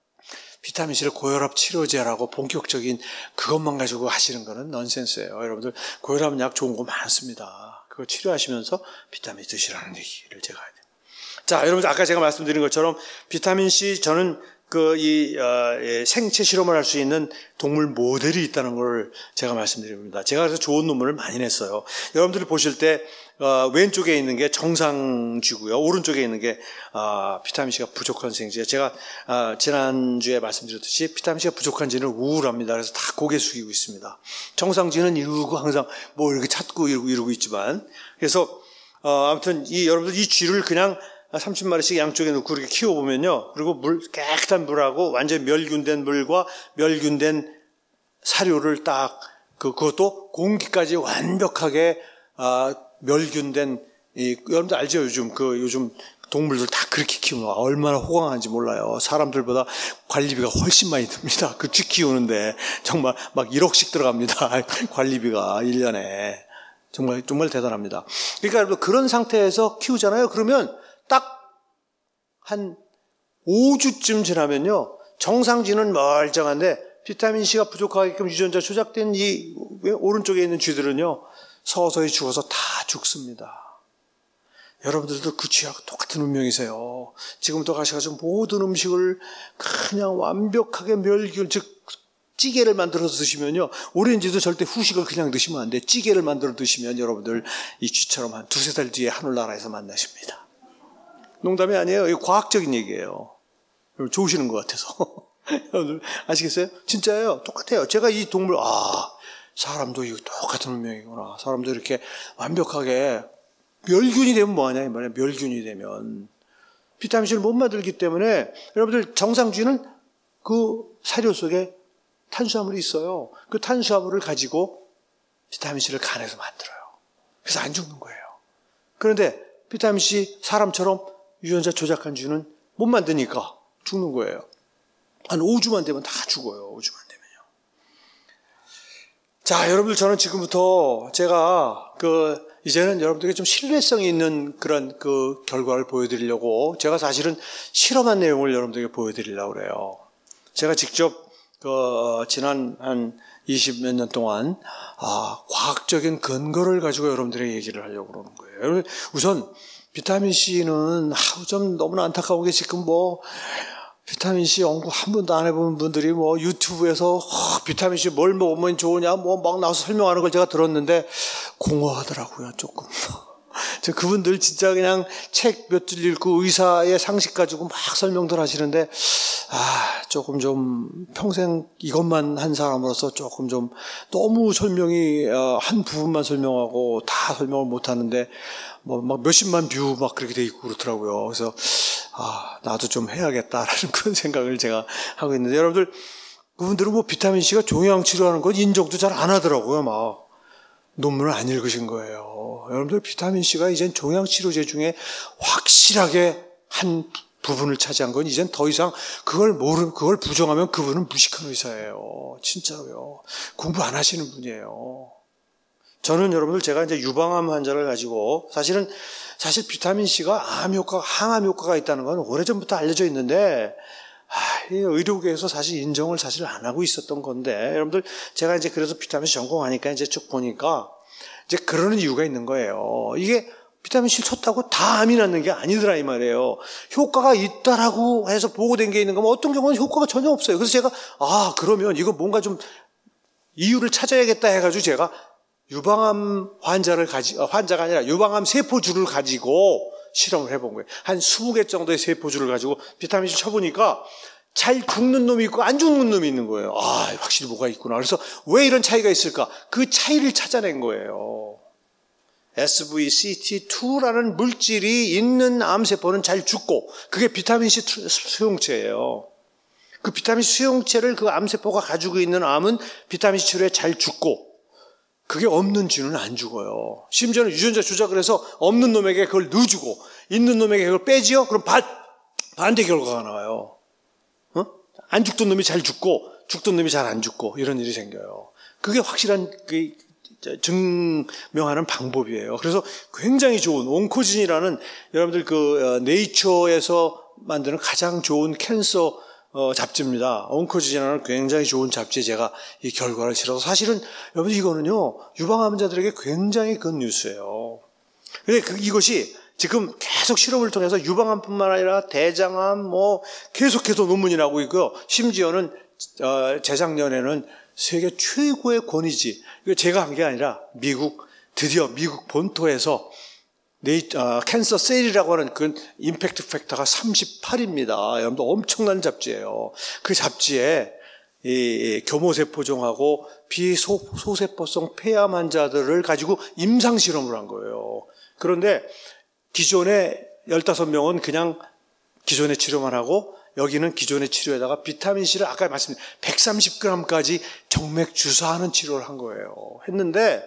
비타민C를 고혈압 치료제라고 본격적인 그것만 가지고 하시는 거는 넌센스예요. 여러분들 고혈압 약 좋은 거 많습니다. 그거 치료하시면서 비타민 드시라는 얘기를 제가 해야 돼요. 자, 여러분들 아까 제가 말씀드린 것처럼 비타민C 저는 그, 이, 어, 예, 생체 실험을 할 수 있는 동물 모델이 있다는 걸 제가 말씀드립니다. 제가 그래서 좋은 논문을 많이 냈어요. 여러분들이 보실 때, 어, 왼쪽에 있는 게 정상쥐고요. 오른쪽에 있는 게, 어, 비타민C가 부족한 생쥐예요. 제가, 어, 지난주에 말씀드렸듯이 비타민C가 부족한 쥐는 우울합니다. 그래서 다 고개 숙이고 있습니다. 정상쥐는 이러고 항상 뭐 이렇게 찾고 이러고, 이러고 있지만. 그래서, 어, 아무튼 이, 여러분들 이 쥐를 그냥 삼십 마리씩 양쪽에 넣고 이렇게 키워보면요. 그리고 물, 깨끗한 물하고 완전히 멸균된 물과 멸균된 사료를 딱, 그, 그것도 공기까지 완벽하게, 아, 멸균된, 이, 여러분들 알죠? 요즘 그, 요즘 동물들 다 그렇게 키우는 거 얼마나 호강한지 몰라요. 사람들보다 관리비가 훨씬 많이 듭니다. 그 쥐 키우는데 정말 막 일억씩 들어갑니다. 관리비가 일 년에. 정말, 정말 대단합니다. 그러니까 여러분 그런 상태에서 키우잖아요. 그러면 딱 한 오 주쯤 지나면요. 정상쥐는 멀쩡한데 비타민C가 부족하게끔 유전자 조작된 이 오른쪽에 있는 쥐들은요. 서서히 죽어서 다 죽습니다. 여러분들도 그 쥐하고 똑같은 운명이세요. 지금부터 가셔가지고 모든 음식을 그냥 완벽하게 멸균, 즉 찌개를 만들어서 드시면요. 오렌지도 절대 후식을 그냥 드시면 안 돼. 찌개를 만들어 드시면 여러분들 이 쥐처럼 한 두세 달 뒤에 하늘나라에서 만나십니다. 농담이 아니에요. 이거 과학적인 얘기예요. 여러분 좋으시는 것 같아서. 여러분들 아시겠어요? 진짜예요. 똑같아요. 제가 이 동물, 아, 사람도 이거 똑같은 운명이구나. 사람도 이렇게 완벽하게 멸균이 되면 뭐하냐 이 말이에요. 멸균이 되면 비타민C를 못 만들기 때문에 여러분들 정상쥐는 그 사료 속에 탄수화물이 있어요. 그 탄수화물을 가지고 비타민C를 간에서 만들어요. 그래서 안 죽는 거예요. 그런데 비타민C 사람처럼 유전자 조작한 쥐는 못 만드니까 죽는 거예요. 한 오 주만 되면 다 죽어요. 오 주만 되면요. 자, 여러분들 저는 지금부터 제가 그 이제는 여러분들에게 좀 신뢰성이 있는 그런 그 결과를 보여드리려고 제가 사실은 실험한 내용을 여러분들에게 보여드리려고 그래요. 제가 직접 그 지난 한 이십몇 년 동안 아, 과학적인 근거를 가지고 여러분들에게 얘기를 하려고 그러는 거예요. 우선 비타민C는 아, 좀 너무나 안타까운 게 지금 뭐 비타민C 연구 한 번도 안 해본 분들이 뭐 유튜브에서 어, 비타민C 뭘 먹으면 좋으냐 뭐 막 나와서 설명하는 걸 제가 들었는데 공허하더라고요. 조금 저 그분들 진짜 그냥 책 몇 줄 읽고 의사의 상식 가지고 막 설명들 하시는데, 아, 조금 좀 평생 이것만 한 사람으로서 조금 좀 너무 설명이, 한 부분만 설명하고 다 설명을 못 하는데, 뭐 막 몇십만 뷰 막 그렇게 돼 있고 그렇더라고요. 그래서, 아, 나도 좀 해야겠다라는 그런 생각을 제가 하고 있는데, 여러분들, 그분들은 뭐 비타민C가 종양 치료하는 건 인정도 잘 안 하더라고요, 막. 논문을 안 읽으신 거예요. 여러분들 비타민C가 이젠 종양치료제 중에 확실하게 한 부분을 차지한 건 이젠 더 이상 그걸 모르, 그걸 부정하면 그분은 무식한 의사예요. 진짜로요. 공부 안 하시는 분이에요. 저는 여러분들 제가 이제 유방암 환자를 가지고 사실은 사실 비타민C가 암 효과, 항암 효과가 있다는 건 오래전부터 알려져 있는데 아, 의료계에서 사실 인정을 사실 안 하고 있었던 건데, 여러분들, 제가 이제 그래서 비타민C 전공하니까 이제 쭉 보니까, 이제 그러는 이유가 있는 거예요. 이게 비타민C를 쳤다고 다 암이 낫는 게 아니더라, 이 말이에요. 효과가 있다라고 해서 보고된 게 있는 거면 어떤 경우는 효과가 전혀 없어요. 그래서 제가, 아, 그러면 이거 뭔가 좀 이유를 찾아야겠다 해가지고 제가 유방암 환자를 가지, 환자가 아니라 유방암 세포주를 가지고 실험을 해본 거예요. 한 스무 개 정도의 세포주를 가지고 비타민C 쳐보니까 잘 죽는 놈이 있고 안 죽는 놈이 있는 거예요. 아, 확실히 뭐가 있구나. 그래서 왜 이런 차이가 있을까? 그 차이를 찾아낸 거예요. 에스브이씨티 투라는 물질이 있는 암세포는 잘 죽고, 그게 비타민C 수용체예요. 그 비타민C 수용체를 그 암세포가 가지고 있는 암은 비타민C 치료에 잘 죽고, 그게 없는 쥐는 안 죽어요. 심지어는 유전자 조작을 해서 없는 놈에게 그걸 넣어주고 있는 놈에게 그걸 빼지요? 그럼 반, 반대 결과가 나와요. 어? 안 죽던 놈이 잘 죽고 죽던 놈이 잘 안 죽고 이런 일이 생겨요. 그게 확실한 그 증명하는 방법이에요. 그래서 굉장히 좋은 온코진이라는 여러분들 그 네이처에서 만드는 가장 좋은 캔서 어, 잡지입니다. 온코진이라는 굉장히 좋은 잡지에 제가 이 결과를 실어서, 사실은 여러분 이거는요 유방암 환자들에게 굉장히 큰 뉴스예요. 근데 그, 이것이 지금 계속 실험을 통해서 유방암뿐만 아니라 대장암 뭐 계속해서 논문이 나오고 있고요. 심지어는 어, 재작년에는 세계 최고의 권위지, 이거 제가 한 게 아니라 미국, 드디어 미국 본토에서 네이, 아, 캔서 셀이라고 하는 그 임팩트 팩터가 삼십팔입니다. 여러분들 엄청난 잡지예요. 그 잡지에 이, 이 교모세포종하고 비소세포성 폐암 환자들을 가지고 임상 실험을 한 거예요. 그런데 기존의 열다섯 명은 그냥 기존의 치료만 하고, 여기는 기존의 치료에다가 비타민C를 아까 말씀드린 백삼십 그램까지 정맥 주사하는 치료를 한 거예요. 했는데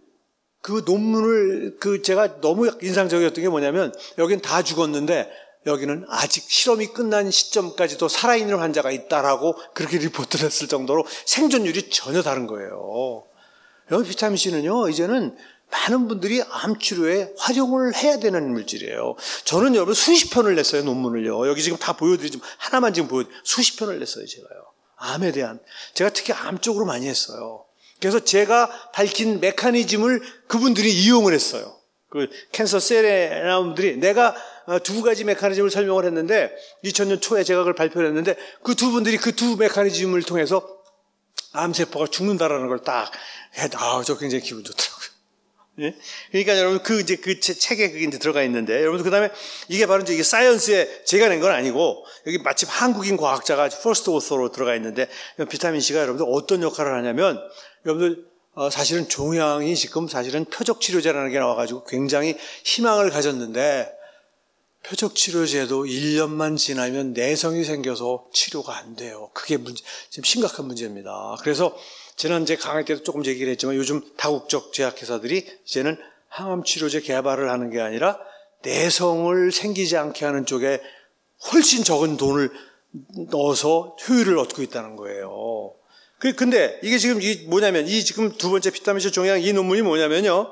그 논문을, 그 제가 너무 인상적이었던 게 뭐냐면, 여긴 다 죽었는데 여기는 아직 실험이 끝난 시점까지도 살아있는 환자가 있다라고 그렇게 리포트를 했을 정도로 생존율이 전혀 다른 거예요. 여기 비타민C는요 이제는 많은 분들이 암 치료에 활용을 해야 되는 물질이에요. 저는 여러분 수십 편을 냈어요, 논문을요. 여기 지금 다 보여드리지만 하나만 지금 보여, 수십 편을 냈어요, 제가요. 암에 대한. 제가 특히 암 쪽으로 많이 했어요. 그래서 제가 밝힌 메커니즘을 그분들이 이용을 했어요. 그 캔서 셀에 나온 분들이, 내가 두 가지 메커니즘을 설명을 했는데 이천 년 초에 제가 그걸 발표를 했는데, 그 두 분들이 그 두 메커니즘을 통해서 암세포가 죽는다라는 걸 딱 해. 아, 저 굉장히 기분 좋더라고요. 예? 그러니까 여러분 그 이제 그 책에 그게 이제 들어가 있는데, 여러분 그 다음에 이게 바로 이제 이게 사이언스에 제가 낸 건 아니고, 여기 마침 한국인 과학자가 퍼스트 오서로 들어가 있는데, 비타민C가 여러분들 어떤 역할을 하냐면, 여러분들 어, 사실은 종양이 지금 사실은 표적 치료제라는 게 나와가지고 굉장히 희망을 가졌는데, 표적 치료제도 일 년만 지나면 내성이 생겨서 치료가 안 돼요. 그게 문제, 지금 심각한 문제입니다. 그래서 지난 제 강의 때도 조금 얘기를 했지만, 요즘 다국적 제약회사들이 이제는 항암 치료제 개발을 하는 게 아니라 내성을 생기지 않게 하는 쪽에 훨씬 적은 돈을 넣어서 효율을 얻고 있다는 거예요. 근데 이게 지금 이 뭐냐면, 이 지금 두 번째 비타민C 종양 이 논문이 뭐냐면요,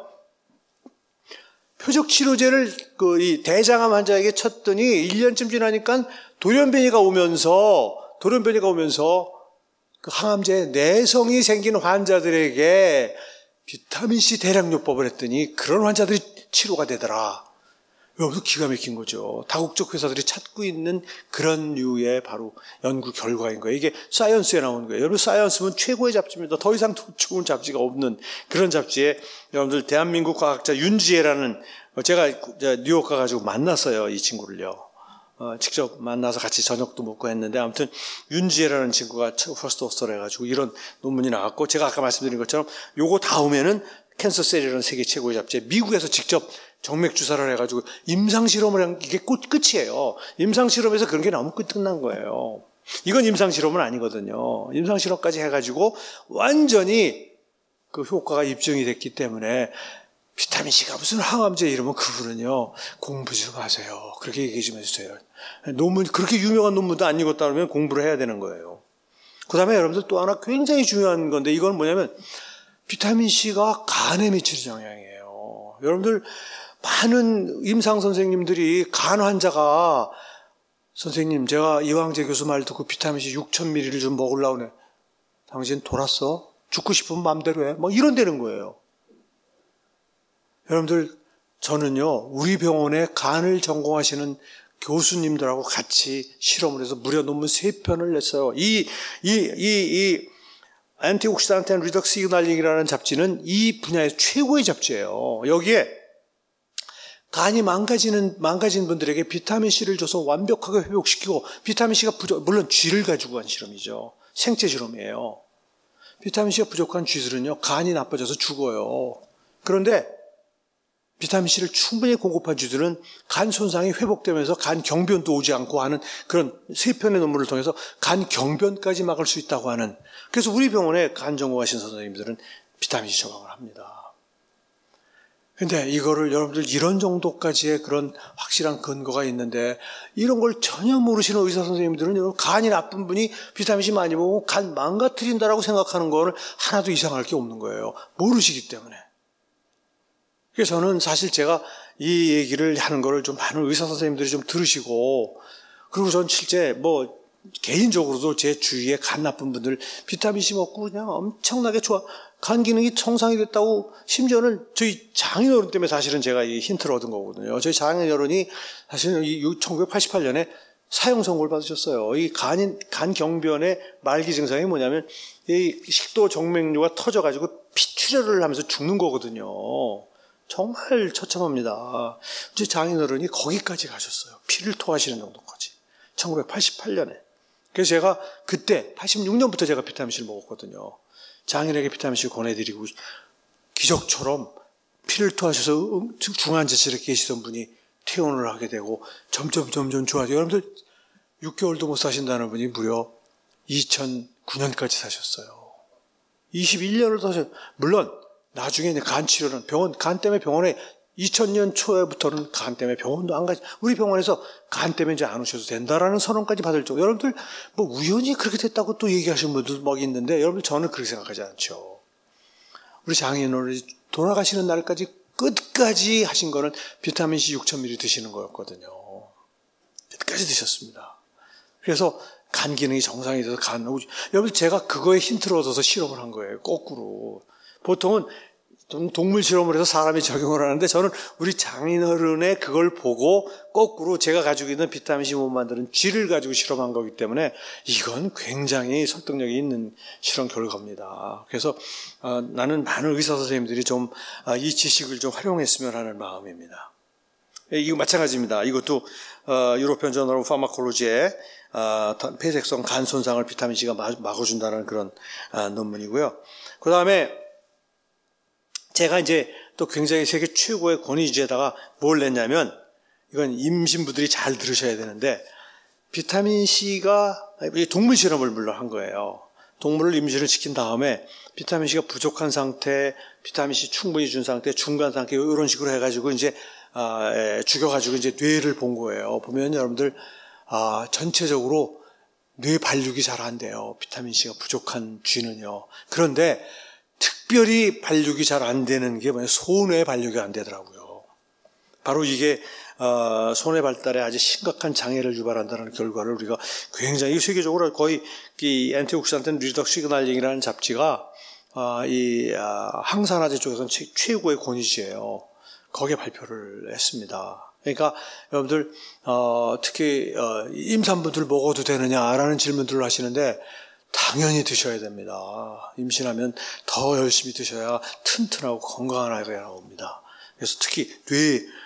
표적 치료제를 그 이 대장암 환자에게 쳤더니 일 년쯤 지나니까 돌연변이가 오면서 돌연변이가 오면서 그 항암제에 내성이 생긴 환자들에게 비타민C 대량요법을 했더니 그런 환자들이 치료가 되더라. 여기서 기가 막힌 거죠. 다국적 회사들이 찾고 있는 그런 류의 바로 연구 결과인 거예요. 이게 사이언스에 나오는 거예요. 여러분, 사이언스는 최고의 잡지입니다. 더 이상 좋은 잡지가 없는 그런 잡지에 여러분들 대한민국 과학자 윤지혜라는 제가 뉴욕 가가지고 만났어요, 이 친구를요. 어, 직접 만나서 같이 저녁도 먹고 했는데, 아무튼 윤지혜라는 친구가 퍼스트 오스터를 해가지고 이런 논문이 나왔고, 제가 아까 말씀드린 것처럼 요거 다음에는 캔서 셀이라는 세계 최고의 잡지에 미국에서 직접 정맥 주사를 해가지고 임상 실험을 한 이게 끝, 끝이에요. 임상 실험에서 그런 게 너무 끝난 거예요. 이건 임상 실험은 아니거든요. 임상 실험까지 해가지고 완전히 그 효과가 입증이 됐기 때문에 비타민C가 무슨 항암제 이러면 그분은요, 공부 좀 하세요. 그렇게 얘기 좀 해주세요. 논문, 그렇게 유명한 논문도 안 읽었다 그러면 공부를 해야 되는 거예요. 그 다음에 여러분들 또 하나 굉장히 중요한 건데, 이건 뭐냐면, 비타민C가 간에 미치는 영향이에요. 여러분들, 많은 임상 선생님들이 간 환자가, 선생님, 제가 이황재 교수 말 듣고 비타민C 육천 밀리리터를 좀 먹으려고 해. 당신 돌았어? 죽고 싶으면 마음대로 해. 뭐 이런다는 거예요. 여러분들, 저는요, 우리 병원에 간을 전공하시는 교수님들하고 같이 실험을 해서 무려 논문 세 편을 냈어요. 이, 이, 이, 이, 안티옥시단트 앤 리덕스 시그널링이라는 잡지는 이 분야의 최고의 잡지예요. 여기에 간이 망가지는, 망가진 분들에게 비타민C를 줘서 완벽하게 회복시키고, 비타민C가 부족, 물론 쥐를 가지고 한 실험이죠. 생체 실험이에요. 비타민C가 부족한 쥐들은요, 간이 나빠져서 죽어요. 그런데 비타민C를 충분히 공급한 쥐들은 간 손상이 회복되면서 간 경변도 오지 않고 하는 그런 세 편의 논문을 통해서 간 경변까지 막을 수 있다고 하는, 그래서 우리 병원에 간 전공하신 선생님들은 비타민C 처방을 합니다. 근데 이거를 여러분들 이런 정도까지의 그런 확실한 근거가 있는데, 이런 걸 전혀 모르시는 의사 선생님들은 간이 나쁜 분이 비타민C 많이 먹고 간 망가뜨린다라고 생각하는 거는 하나도 이상할 게 없는 거예요. 모르시기 때문에. 그래서 저는 사실 제가 이 얘기를 하는 거를 좀 많은 의사 선생님들이 좀 들으시고, 그리고 전 실제 뭐 개인적으로도 제 주위에 간 나쁜 분들 비타민C 먹고 그냥 엄청나게 좋아, 간 기능이 정상이 됐다고, 심지어는 저희 장인어른 때문에 사실은 제가 이 힌트를 얻은 거거든요. 저희 장인어른이 사실은 이 천구백팔십팔 년에 사형 선고를 받으셨어요. 이 간, 간 경변의 말기 증상이 뭐냐면, 이 식도 정맥류가 터져가지고 피출혈을 하면서 죽는 거거든요. 정말 처참합니다. 제 장인어른이 거기까지 가셨어요. 피를 토하시는 정도까지. 천구백팔십팔 년에. 그래서 제가 그때 팔십육 년부터 제가 비타민C를 먹었거든요. 장인에게 비타민C를 권해드리고, 기적처럼 피를 토하셔서 중환자실에 계시던 분이 퇴원을 하게 되고 점점 점점 좋아져요. 여러분들 육 개월도 못 사신다는 분이 무려 이천구 년까지 사셨어요. 이십일 년을 더 사셨어요. 물론 나중에 이제 간 치료는 병원, 간 때문에 병원에 이천 년 초에부터는 간 때문에 병원도 안 가지. 우리 병원에서 간 때문에 이제 안 오셔도 된다라는 선언까지 받을 정도. 여러분들 뭐 우연히 그렇게 됐다고 또 얘기하시는 분들 막 있는데, 여러분들 저는 그렇게 생각하지 않죠. 우리 장인어른이 돌아가시는 날까지 끝까지 하신 거는 비타민C 육천 밀리리터 드시는 거였거든요. 끝까지 드셨습니다. 그래서 간 기능이 정상이 돼서 간, 여러분 제가 그거에 힌트를 얻어서 실험을 한 거예요. 거꾸로. 보통은 동물 실험을 해서 사람이 적용을 하는데, 저는 우리 장인어른의 그걸 보고 거꾸로 제가 가지고 있는 비타민C 못 만드는 쥐를 가지고 실험한 거기 때문에 이건 굉장히 설득력이 있는 실험 결과입니다. 그래서 어, 나는 많은 의사 선생님들이 좀 이 어, 지식을 좀 활용했으면 하는 마음입니다. 이거 마찬가지입니다. 이것도 어, 유로피언 저널 오브 파마콜로지에 어, 폐색성 간 손상을 비타민C가 막아준다는 그런 어, 논문이고요. 그 다음에 제가 이제 또 굉장히 세계 최고의 권위주의에다가 뭘 냈냐면, 이건 임신부들이 잘 들으셔야 되는데, 비타민C가, 동물 실험을 물론 한 거예요. 동물을 임신을 시킨 다음에 비타민C가 부족한 상태, 비타민C 충분히 준 상태, 중간 상태, 이런 식으로 해가지고 이제, 아, 예, 죽여가지고 이제 뇌를 본 거예요. 보면 여러분들, 아, 전체적으로 뇌 발육이 잘 안 돼요. 비타민C가 부족한 쥐는요. 그런데 특별히 발육이 잘 안 되는 게 뭐냐면 소뇌 발육이 안 되더라고요. 바로 이게 어, 소뇌 발달에 아주 심각한 장애를 유발한다는 결과를 우리가 굉장히 세계적으로 거의 이 안티옥시단트 앤 리덕스 시그널링이라는 잡지가 어, 이 어, 항산화제 쪽에서는 최, 최고의 권위지예요. 거기에 발표를 했습니다. 그러니까 여러분들 어, 특히 어, 임산부들 먹어도 되느냐라는 질문들을 하시는데, 당연히 드셔야 됩니다. 임신하면 더 열심히 드셔야 튼튼하고 건강한 아이가 나옵니다. 그래서 특히 뇌,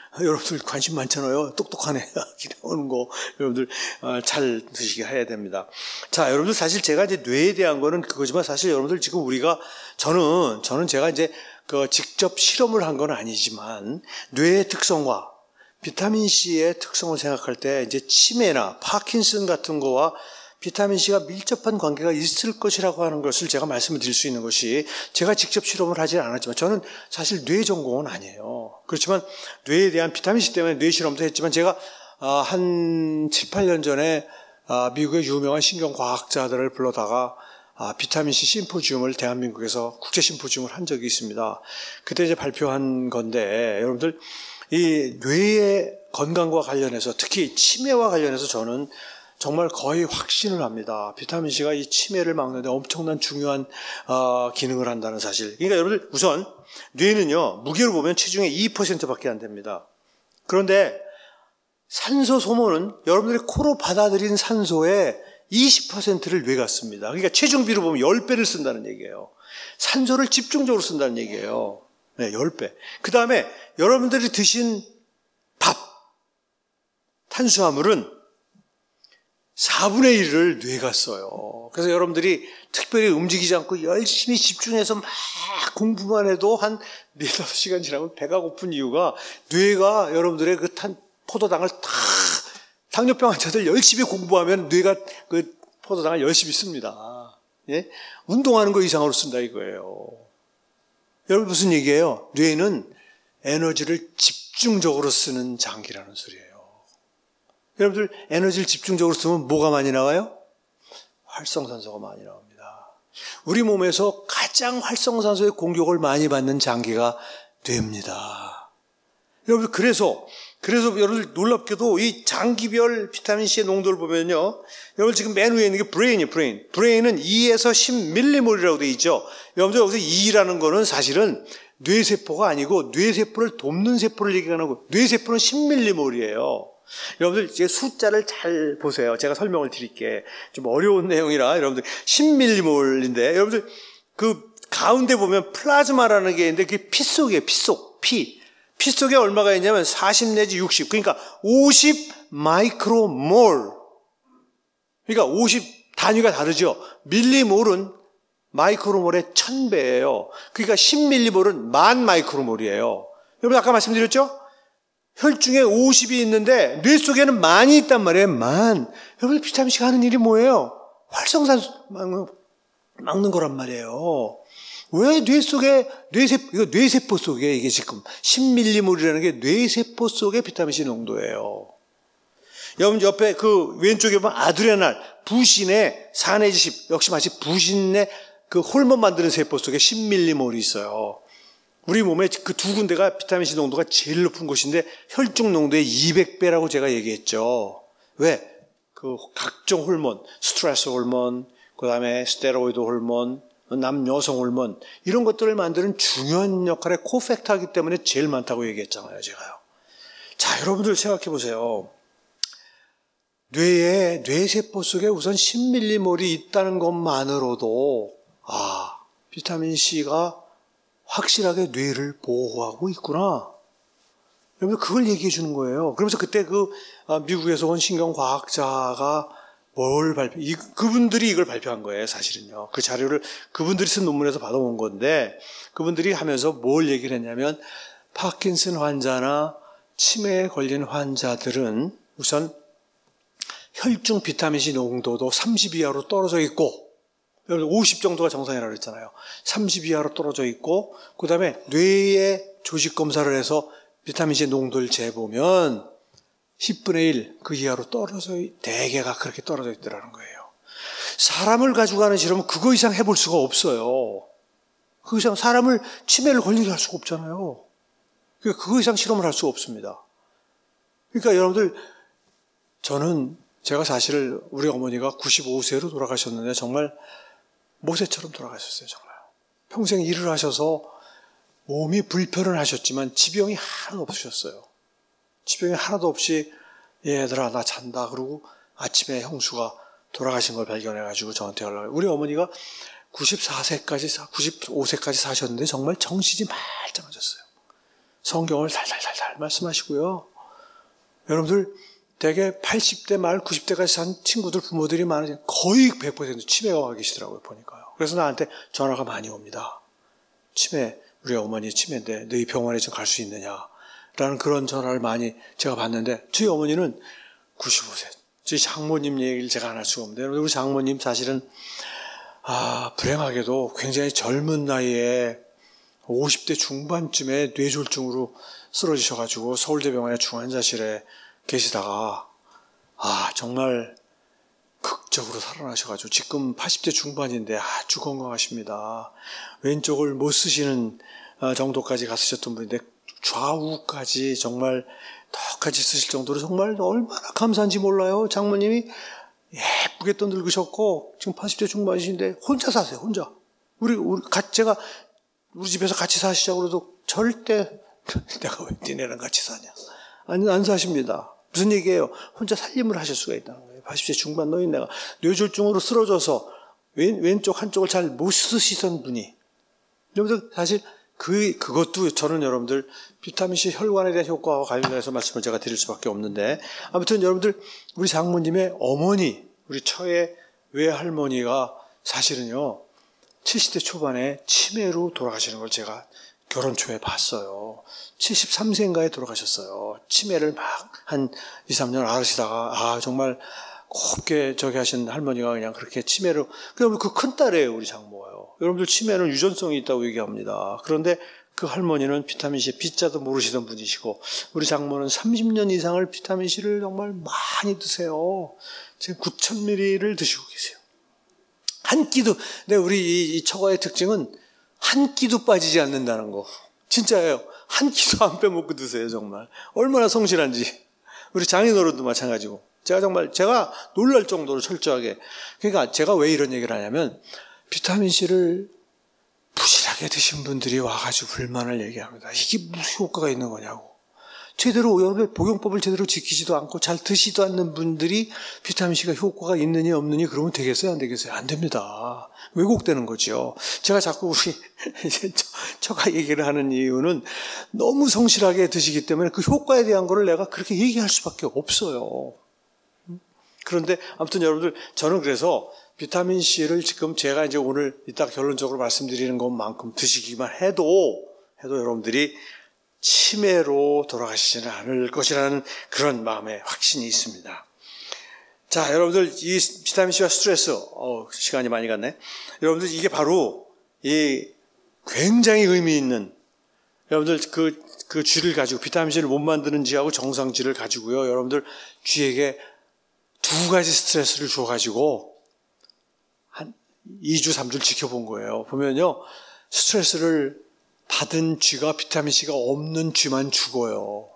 여러분들 관심 많잖아요. 똑똑하네. 나오는 거 여러분들 잘 드시게 해야 됩니다. 자, 여러분들 사실 제가 이제 뇌에 대한 거는 그거지만 사실 여러분들 지금 우리가 저는 저는 제가 이제 그 직접 실험을 한 건 아니지만 뇌의 특성과 비타민C의 특성을 생각할 때 이제 치매나 파킨슨 같은 거와 비타민C가 밀접한 관계가 있을 것이라고 하는 것을 제가 말씀을 드릴 수 있는 것이 제가 직접 실험을 하지 않았지만 저는 사실 뇌 전공은 아니에요. 그렇지만 뇌에 대한 비타민C 때문에 뇌 실험도 했지만 제가 한 칠, 팔 년 전에 미국의 유명한 신경과학자들을 불러다가 비타민C 심포지움을 대한민국에서 국제 심포지움을 한 적이 있습니다. 그때 이제 발표한 건데 여러분들 이 뇌의 건강과 관련해서 특히 치매와 관련해서 저는 정말 거의 확신을 합니다. 비타민C가 이 치매를 막는 데 엄청난 중요한 어, 기능을 한다는 사실. 그러니까 여러분들 우선 뇌는요. 무게로 보면 체중의 이 퍼센트밖에 안 됩니다. 그런데 산소 소모는 여러분들이 코로 받아들인 산소의 이십 퍼센트를 뇌가 씁니다. 그러니까 체중비로 보면 십 배를 쓴다는 얘기예요. 산소를 집중적으로 쓴다는 얘기예요. 네, 십 배. 그 다음에 여러분들이 드신 밥, 탄수화물은 사분의 일을 뇌가 써요. 그래서 여러분들이 특별히 움직이지 않고 열심히 집중해서 막 공부만 해도 한 네다섯 시간 지나면 배가 고픈 이유가 뇌가 여러분들의 그 탄, 포도당을 다, 당뇨병 환자들 열심히 공부하면 뇌가 그 포도당을 열심히 씁니다. 예? 운동하는 거 이상으로 쓴다 이거예요. 여러분 무슨 얘기예요? 뇌는 에너지를 집중적으로 쓰는 장기라는 소리예요. 여러분들 에너지를 집중적으로 쓰면 뭐가 많이 나와요? 활성산소가 많이 나옵니다. 우리 몸에서 가장 활성산소의 공격을 많이 받는 장기가 뇌입니다. 여러분들 그래서 그래서 여러분들 놀랍게도 이 장기별 비타민C의 농도를 보면요. 여러분 지금 맨 위에 있는 게 브레인이에요. 브레인. 브레인은 이에서 십 밀리몰이라고 되어 있죠. 여러분들 여기서 이라는 거는 사실은 뇌세포가 아니고 뇌세포를 돕는 세포를 얘기하는 거고 뇌세포는 십 밀리몰이에요. 여러분들 이제 숫자를 잘 보세요. 제가 설명을 드릴게. 좀 어려운 내용이라 여러분들 십 밀리몰인데 여러분들 그 가운데 보면 플라즈마라는 게 있는데 그게 피 속이에요. 피 속. 피. 피 속에 얼마가 있냐면 사십 내지 육십. 그러니까 오십 마이크로몰. 그러니까 오십 단위가 다르죠. 밀리몰은 마이크로몰의 천 배예요. 그러니까 십 밀리몰은 만 마이크로몰이에요. 여러분 아까 말씀드렸죠? 혈중에 오십이 있는데 뇌 속에는 만이 있단 말이에요. 만. 여러분 비타민C가 하는 일이 뭐예요? 활성산소 막는, 막는 거란 말이에요. 왜 뇌 속에 뇌세포 이거 뇌세포 속에 이게 지금 십 밀리몰이라는 게 뇌세포 속의 비타민C 농도예요. 여러분 옆에 그 왼쪽에 보면 아드레날 부신의 사 내지 십 역시 마치 부신의 그 호르몬 만드는 세포 속에 십 밀리몰이 있어요. 우리 몸에 그 두 군데가 비타민C 농도가 제일 높은 곳인데 혈중 농도의 이백 배라고 제가 얘기했죠. 왜? 그 각종 호르몬, 스트레스 호르몬, 그 다음에 스테로이드 호르몬, 남여성 호르몬 이런 것들을 만드는 중요한 역할의 코팩터이기 때문에 제일 많다고 얘기했잖아요. 제가요. 자, 여러분들 생각해 보세요. 뇌에 뇌세포 속에 우선 십 밀리몰이 있다는 것만으로도 아, 비타민C가 확실하게 뇌를 보호하고 있구나. 여러분 그걸 얘기해 주는 거예요. 그러면서 그때 그 미국에서 온 신경과학자가 뭘 발표, 이, 그분들이 이걸 발표한 거예요, 사실은요. 그 자료를 그분들이 쓴 논문에서 받아온 건데 그분들이 하면서 뭘 얘기를 했냐면 파킨슨 환자나 치매에 걸린 환자들은 우선 혈중 비타민C 농도도 삼십 이하로 떨어져 있고 여러분 오십 정도가 정상이라고 그랬잖아요. 삼십 이하로 떨어져 있고 그 다음에 뇌의 조직 검사를 해서 비타민C 농도를 재보면 십분의 일 그 이하로 떨어져 대개가 그렇게 떨어져 있더라는 거예요. 사람을 가지고 하는 실험은 그거 이상 해볼 수가 없어요. 그 이상 사람을 치매를 걸리게 할 수가 없잖아요. 그러니까 그거 이상 실험을 할 수가 없습니다. 그러니까 여러분들 저는 제가 사실 우리 어머니가 구십오 세로 돌아가셨는데 정말 모세처럼 돌아가셨어요. 정말 평생 일을 하셔서 몸이 불편은 하셨지만 지병이 하나도 없으셨어요. 지병이 하나도 없이 얘들아 나 잔다 그러고 아침에 형수가 돌아가신 걸 발견해가지고 저한테 연락을. 우리 어머니가 구십사 세까지 구십오 세까지 사셨는데 정말 정신이 말짱하셨어요. 성경을 달달달달 말씀하시고요. 여러분들 대개 팔십 대 말 구십 대까지 산 친구들 부모들이 많으세요. 거의 백 퍼센트 치매가 와 계시더라고요. 보니까요. 그래서 나한테 전화가 많이 옵니다. 치매, 우리 어머니 치매인데 너희 병원에 좀 갈 수 있느냐 라는 그런 전화를 많이 제가 받는데 저희 어머니는 구십오 세. 저희 장모님 얘기를 제가 안 할 수가 없는데 우리 장모님 사실은 아 불행하게도 굉장히 젊은 나이에 오십 대 중반쯤에 뇌졸중으로 쓰러지셔가지고 서울대병원의 중환자실에 계시다가 아 정말 극적으로 살아나셔가지고 지금 팔십 대 중반인데 아주 건강하십니다. 왼쪽을 못 쓰시는 정도까지 갔으셨던 분인데 좌우까지 정말 턱까지 쓰실 정도로 정말 얼마나 감사한지 몰라요. 장모님이 예쁘게 또 늙으셨고 지금 팔십 대 중반이신데 혼자 사세요. 혼자. 우리 우리 같이 제가 우리 집에서 같이 사시자고 그래도 절대 내가 왜 니네랑 같이 사냐. 아니 안 사십니다. 무슨 얘기예요? 혼자 살림을 하실 수가 있다는 거예요. 팔십 대 중반 노인네가 뇌졸중으로 쓰러져서 왼, 왼쪽 한쪽을 잘 못 쓰시던 분이 여러분들 사실 그, 그것도 저는 여러분들 비타민C 혈관에 대한 효과와 관련해서 말씀을 제가 드릴 수밖에 없는데 아무튼 여러분들 우리 장모님의 어머니 우리 처의 외할머니가 사실은요 칠십 대 초반에 치매로 돌아가시는 걸 제가 결혼 초에 봤어요. 칠십삼 세인가에 돌아가셨어요. 치매를 막 한 이, 삼 년 앓으시다가 아 정말 곱게 저기 하신 할머니가 그냥 그렇게 치매로 그러면 그 큰딸이에요 우리 장모가요. 여러분들 치매는 유전성이 있다고 얘기합니다. 그런데 그 할머니는 비타민C B자도 모르시던 분이시고 우리 장모는 삼십 년 이상을 비타민C를 정말 많이 드세요. 지금 구천 밀리리터를 드시고 계세요. 한 끼도 네, 우리 이, 이 처가의 특징은 한 끼도 빠지지 않는다는 거. 진짜예요. 한 끼도 안 빼먹고 드세요, 정말. 얼마나 성실한지. 우리 장인어른도 마찬가지고. 제가 정말, 제가 놀랄 정도로 철저하게. 그러니까 제가 왜 이런 얘기를 하냐면, 비타민C를 부실하게 드신 분들이 와가지고 불만을 얘기합니다. 이게 무슨 효과가 있는 거냐고. 제대로, 여러분의 복용법을 제대로 지키지도 않고 잘 드시도 않는 분들이 비타민C가 효과가 있느니 없느니 그러면 되겠어요? 안 되겠어요? 안 됩니다. 왜곡되는 거죠. 제가 자꾸 우리 처가 얘기를 하는 이유는 너무 성실하게 드시기 때문에 그 효과에 대한 거를 내가 그렇게 얘기할 수밖에 없어요. 그런데 아무튼 여러분들 저는 그래서 비타민C를 지금 제가 이제 오늘 이따 결론적으로 말씀드리는 것만큼 드시기만 해도 해도 여러분들이 치매로 돌아가시지는 않을 것이라는 그런 마음의 확신이 있습니다. 자, 여러분들 이 비타민C와 스트레스, 어, 시간이 많이 갔네. 여러분들 이게 바로 이 굉장히 의미 있는 여러분들 그, 그 쥐를 가지고 비타민C를 못 만드는 쥐하고 정상 쥐를 가지고요. 여러분들 쥐에게 두 가지 스트레스를 줘가지고 한 이 주, 삼 주를 지켜본 거예요. 보면요. 스트레스를 받은 쥐가 비타민C가 없는 쥐만 죽어요.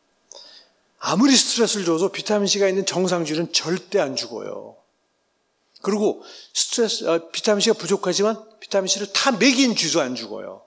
아무리 스트레스를 줘도 비타민C가 있는 정상 쥐는 절대 안 죽어요. 그리고 스트레스, 아, 비타민C가 부족하지만 비타민C를 다 먹인 쥐도 안 죽어요.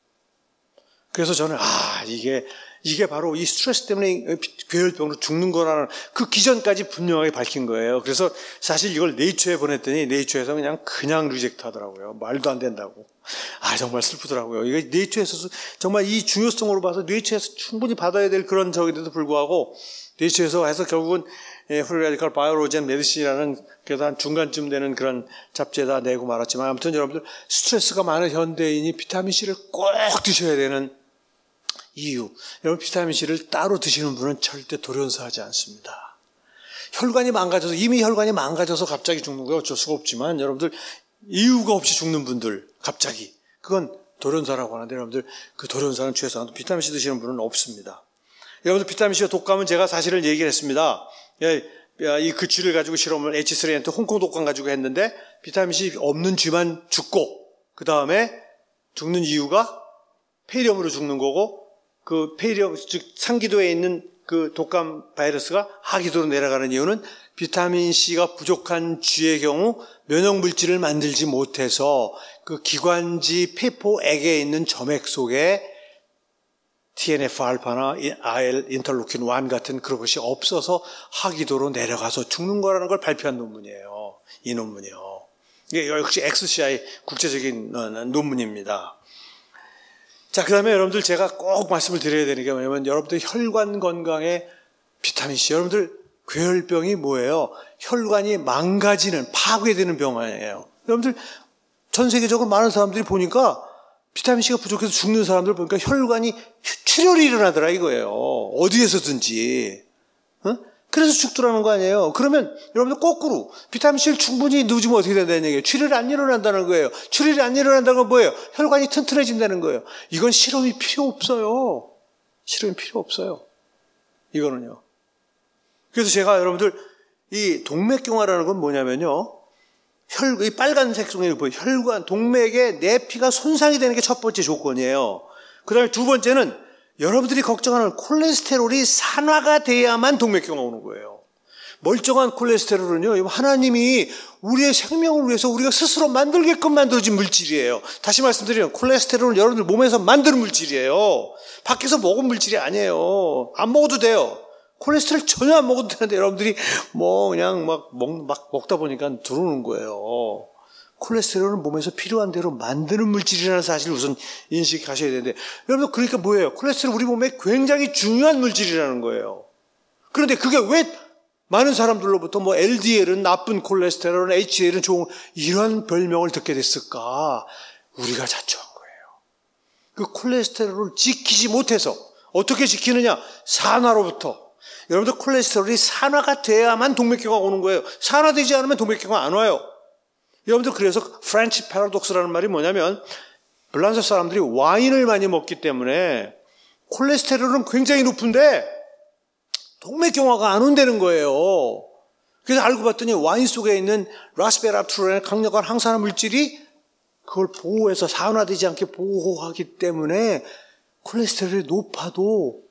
그래서 저는 아 이게 이게 바로 이 스트레스 때문에 괴혈병으로 죽는 거라는 그 기전까지 분명하게 밝힌 거예요. 그래서 사실 이걸 네이처에 보냈더니 네이처에서 그냥 그냥 리젝트 하더라고요. 말도 안 된다고. 아 정말 슬프더라고요. 이게 네이처에서 정말 이 중요성으로 봐서 네이처에서 충분히 받아야 될 그런 적인데도 불구하고 네이처에서 해서 결국은 프리 라디컬 바이오로젠 메디신이라는 그래도 한 중간쯤 되는 그런 잡지에다 내고 말았지만 아무튼 여러분들 스트레스가 많은 현대인이 비타민C를 꼭 드셔야 되는 이유. 여러분 비타민C를 따로 드시는 분은 절대 돌연사하지 않습니다. 혈관이 망가져서 이미 혈관이 망가져서 갑자기 죽는 거 어쩔 수가 없지만 여러분들 이유가 없이 죽는 분들 갑자기 그건 돌연사라고 하는데 여러분들 그 돌연사는 최소한 비타민C 드시는 분은 없습니다. 여러분들 비타민C와 독감은 제가 사실을 얘기를 했습니다. 이 그 쥐를 가지고 실험을 에이치 쓰리 엔 투 홍콩 독감 가지고 했는데 비타민C 없는 쥐만 죽고 그 다음에 죽는 이유가 폐렴으로 죽는 거고 그 폐렴, 즉 상기도에 있는 그 독감 바이러스가 하기도로 내려가는 이유는 비타민C가 부족한 쥐의 경우 면역물질을 만들지 못해서 그 기관지 폐포액에 있는 점액 속에 티엔에프알파나 아이엘 인터루킨 일 같은 그런 것이 없어서 하기도로 내려가서 죽는 거라는 걸 발표한 논문이에요. 이 논문이요. 이게 역시 엑스씨아이 국제적인 논문입니다. 자, 그 다음에 여러분들 제가 꼭 말씀을 드려야 되는 게 뭐냐면 여러분들 혈관 건강에 비타민C. 여러분들 괴혈병이 뭐예요? 혈관이 망가지는, 파괴되는 병 아니에요. 여러분들 전 세계적으로 많은 사람들이 보니까 비타민C가 부족해서 죽는 사람들 보니까 혈관이 출혈이 일어나더라 이거예요. 어디에서든지. 어? 그래서 죽더라는 거 아니에요. 그러면 여러분들 거꾸로 비타민C를 충분히 넣어주면 어떻게 된다는 얘기예요? 출혈이 안 일어난다는 거예요. 출혈이 안 일어난다는 건 뭐예요? 혈관이 튼튼해진다는 거예요. 이건 실험이 필요 없어요. 실험이 필요 없어요. 이거는요. 그래서 제가 여러분들 이 동맥경화라는 건 뭐냐면요. 혈, 이 빨간색 종이 보여요. 혈관, 동맥의 내피가 손상이 되는 게 첫 번째 조건이에요. 그 다음에 두 번째는 여러분들이 걱정하는 콜레스테롤이 산화가 돼야만 동맥경화 오는 거예요. 멀쩡한 콜레스테롤은요, 하나님이 우리의 생명을 위해서 우리가 스스로 만들게끔 만들어진 물질이에요. 다시 말씀드리면 콜레스테롤은 여러분들 몸에서 만드는 물질이에요. 밖에서 먹은 물질이 아니에요. 안 먹어도 돼요. 콜레스테롤 전혀 안 먹어도 되는데 여러분들이 뭐 그냥 막, 먹, 막 먹다 보니까 들어오는 거예요. 콜레스테롤은 몸에서 필요한 대로 만드는 물질이라는 사실을 우선 인식하셔야 되는데 여러분 그러니까 뭐예요? 콜레스테롤 우리 몸에 굉장히 중요한 물질이라는 거예요. 그런데 그게 왜 많은 사람들로부터 뭐 엘디엘은 나쁜 콜레스테롤은 에이치디엘은 좋은 이런 별명을 듣게 됐을까? 우리가 자초한 거예요. 그 콜레스테롤을 지키지 못해서 어떻게 지키느냐? 산화로부터. 여러분들 콜레스테롤이 산화가 돼야만 동맥경화가 오는 거예요. 산화되지 않으면 동맥경화가 안 와요. 여러분들 그래서 프렌치 패러독스라는 말이 뭐냐면 블란서 사람들이 와인을 많이 먹기 때문에 콜레스테롤은 굉장히 높은데 동맥경화가 안 온다는 거예요. 그래서 알고 봤더니 와인 속에 있는 라스베라트로라는 강력한 항산화 물질이 그걸 보호해서 산화되지 않게 보호하기 때문에 콜레스테롤이 높아도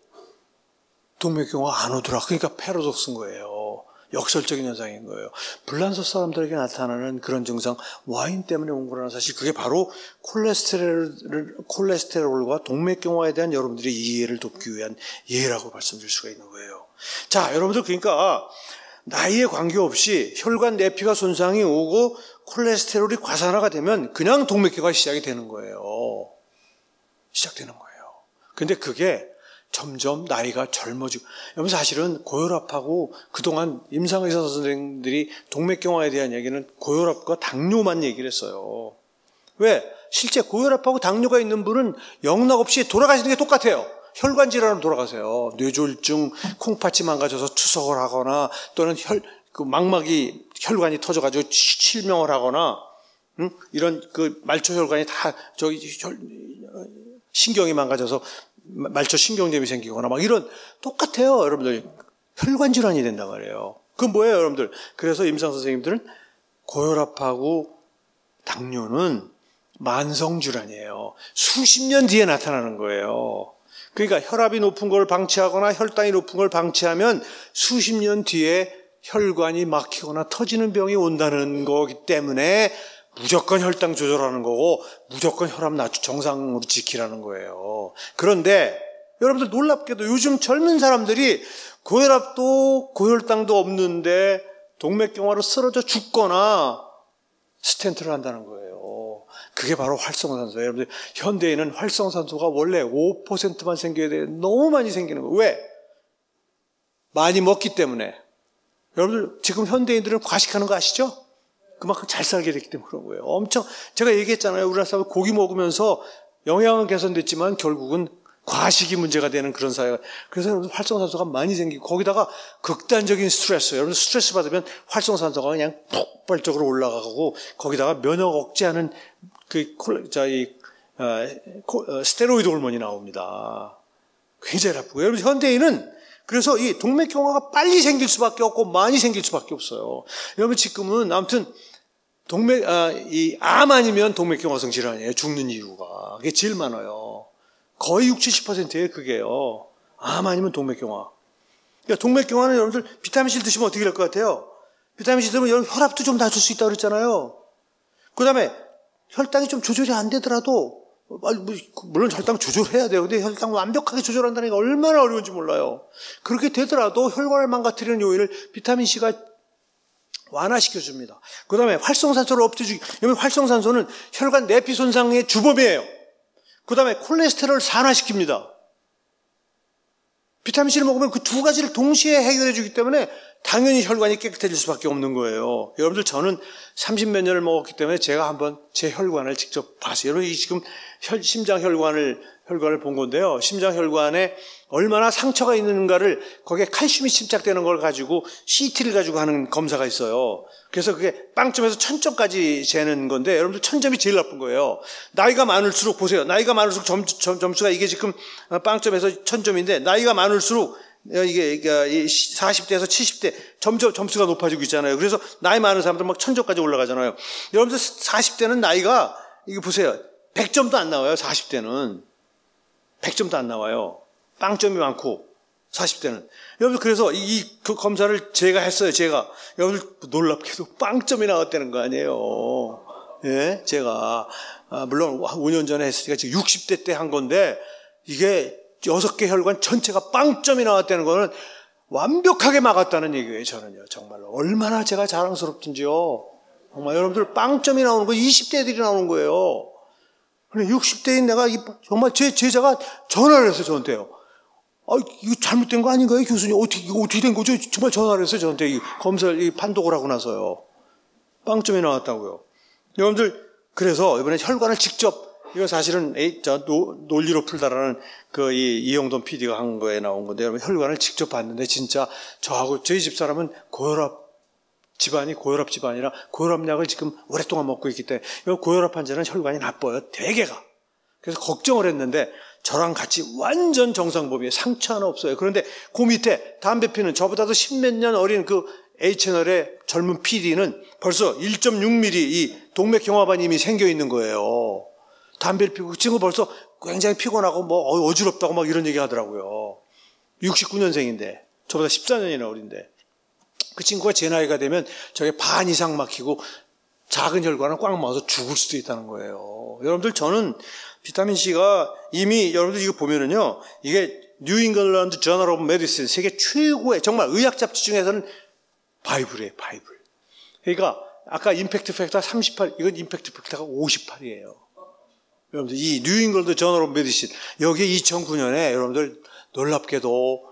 동맥경화가 안 오더라. 그러니까 패러독스인 거예요. 역설적인 현상인 거예요. 불란서 사람들에게 나타나는 그런 증상, 와인 때문에 온 거라는 사실, 그게 바로 콜레스테롤, 콜레스테롤과 동맥경화에 대한 여러분들의 이해를 돕기 위한 예라고 말씀드릴 수가 있는 거예요. 자, 여러분들 그러니까 나이에 관계없이 혈관 내피가 손상이 오고 콜레스테롤이 과산화가 되면 그냥 동맥경화가 시작이 되는 거예요. 시작되는 거예요. 근데 그게 점점 나이가 젊어지고, 여러분 사실은 고혈압하고 그동안 임상의사 선생님들이 동맥경화에 대한 얘기는 고혈압과 당뇨만 얘기를 했어요. 왜? 실제 고혈압하고 당뇨가 있는 분은 영락없이 돌아가시는 게 똑같아요. 혈관 질환으로 돌아가세요. 뇌졸중, 콩팥이 망가져서 투석을 하거나 또는 혈, 그 망막이 혈관이 터져가지고 실명을 하거나, 응? 이런 그 말초 혈관이 다 저기 혈, 신경이 망가져서 말초 신경염이 생기거나 막 이런 똑같아요. 여러분들 혈관 질환이 된단 말이에요. 그건 뭐예요, 여러분들? 그래서 임상 선생님들은 고혈압하고 당뇨는 만성 질환이에요. 수십 년 뒤에 나타나는 거예요. 그러니까 혈압이 높은 걸 방치하거나 혈당이 높은 걸 방치하면 수십 년 뒤에 혈관이 막히거나 터지는 병이 온다는 거기 때문에 무조건 혈당 조절하는 거고 무조건 혈압 낮추 정상으로 지키라는 거예요. 그런데 여러분들 놀랍게도 요즘 젊은 사람들이 고혈압도 고혈당도 없는데 동맥경화로 쓰러져 죽거나 스텐트를 한다는 거예요. 그게 바로 활성산소예요. 여러분들 현대인은 활성산소가 원래 오 퍼센트만 생겨야 돼. 너무 많이 생기는 거예요. 왜? 많이 먹기 때문에. 여러분들 지금 현대인들은 과식하는 거 아시죠? 그만큼 잘 살게 됐기 때문에 그런 거예요. 엄청, 제가 얘기했잖아요. 우리나라 사람 고기 먹으면서 영양은 개선됐지만 결국은 과식이 문제가 되는 그런 사회가. 그래서 여러분 활성산소가 많이 생기고 거기다가 극단적인 스트레스. 여러분 스트레스 받으면 활성산소가 그냥 폭발적으로 올라가고 거기다가 면역 억제하는 그 저희 어, 스테로이드 호르몬이 나옵니다. 굉장히 나쁘고. 여러분 현대인은 그래서 이 동맥경화가 빨리 생길 수밖에 없고 많이 생길 수밖에 없어요. 여러분 지금은 아무튼 동맥 아, 이 암 아니면 동맥경화성 질환이에요. 죽는 이유가 그게 제일 많아요. 거의 육십, 칠십 퍼센트예요. 그게요. 암 아니면 동맥경화. 그러니까 동맥경화는 여러분들 비타민C 드시면 어떻게 될 것 같아요? 비타민C 드시면 여러분 혈압도 좀 낮출 수 있다고 그랬잖아요. 그 다음에 혈당이 좀 조절이 안 되더라도 물론 혈당 조절해야 돼요. 근데 혈당 완벽하게 조절한다는 게 얼마나 어려운지 몰라요. 그렇게 되더라도 혈관을 망가뜨리는 요인을 비타민C가 완화시켜줍니다. 그 다음에 활성산소를 없애주기. 여러분 활성산소는 혈관 내피 손상의 주범이에요. 그 다음에 콜레스테롤을 산화시킵니다. 비타민C를 먹으면 그 두 가지를 동시에 해결해 주기 때문에 당연히 혈관이 깨끗해질 수밖에 없는 거예요. 여러분들 저는 삼십몇 년을 먹었기 때문에 제가 한번 제 혈관을 직접 봤어요. 여러분 이 지금 혈, 심장 혈관을 혈관을 본 건데요. 심장 혈관에 얼마나 상처가 있는가를 거기에 칼슘이 침착되는 걸 가지고 씨티를 가지고 하는 검사가 있어요. 그래서 그게 빵점에서 천점까지 재는 건데 여러분들 천점이 제일 나쁜 거예요. 나이가 많을수록 보세요. 나이가 많을수록 점, 점, 점수가 이게 지금 빵점에서 천점인데 나이가 많을수록 이게 사십 대에서 칠십 대 점점 점수가 높아지고 있잖아요. 그래서 나이 많은 사람들 막 천점까지 올라가잖아요. 여러분들 사십 대는 나이가 이거 보세요. 백 점도 안 나와요. 사십 대는 백 점도 안 나와요. 빵점이 많고 사십 대는 여러분들 그래서 이 그 검사를 제가 했어요. 제가 여러분들 놀랍게도 빵점이 나왔다는 거 아니에요. 예, 제가 아, 물론 오 년 전에 했으니까 지금 육십 대 때 한 건데 이게 여섯 개 혈관 전체가 빵점이 나왔다는 거는 완벽하게 막았다는 얘기예요. 저는요. 정말로 얼마나 제가 자랑스럽든지요. 정말 여러분들 빵점이 나오는 거 이십 대들이 나오는 거예요. 근데 육십 대인 내가 정말 제 제자가 전화를 했어요. 저한테요. 아, 이거 잘못된 거 아닌가요, 교수님? 어떻게 이거 어떻게 된 거죠? 정말 전화를 했어요. 저한테 이 검사를 이 판독을 하고 나서요. 빵점이 나왔다고요. 여러분들 그래서 이번에 혈관을 직접 이거 사실은 에이, 저 노, 논리로 풀다라는 그 이 이영돈 피디가 한 거에 나온 건데 여러분 혈관을 직접 봤는데 진짜 저하고 저희 집 사람은 고혈압 집안이 고혈압 집안이라 고혈압약을 지금 오랫동안 먹고 있기 때문에 고혈압 환자는 혈관이 나빠요. 대개가. 그래서 걱정을 했는데 저랑 같이 완전 정상범위에 상처 하나 없어요. 그런데 그 밑에 담배 피는 저보다도 십몇 년 어린 그 A채널의 젊은 피디는 벌써 일 점 육 밀리미터 이 동맥경화반이 이미 생겨 있는 거예요. 담배를 피우고 그 친구 벌써 굉장히 피곤하고 뭐 어지럽다고 막 이런 얘기 하더라고요. 육십구 년생인데 저보다 십사 년이나 어린데 그 친구가 제 나이가 되면 저게 반 이상 막히고 작은 혈관을 꽉 막아서 죽을 수도 있다는 거예요. 여러분들 저는 비타민C가 이미 여러분들 이거 보면은요 이게 뉴 잉글랜드 저널 오브 메디신 세계 최고의 정말 의학 잡지 중에서는 바이블이에요. 바이블. 그러니까 아까 임팩트 팩터가 삼십팔 이건 임팩트 팩터가 오십팔이에요. 여러분들 이 뉴 잉글랜드 저널 오브 메디신 여기에 이천구 년에 여러분들 놀랍게도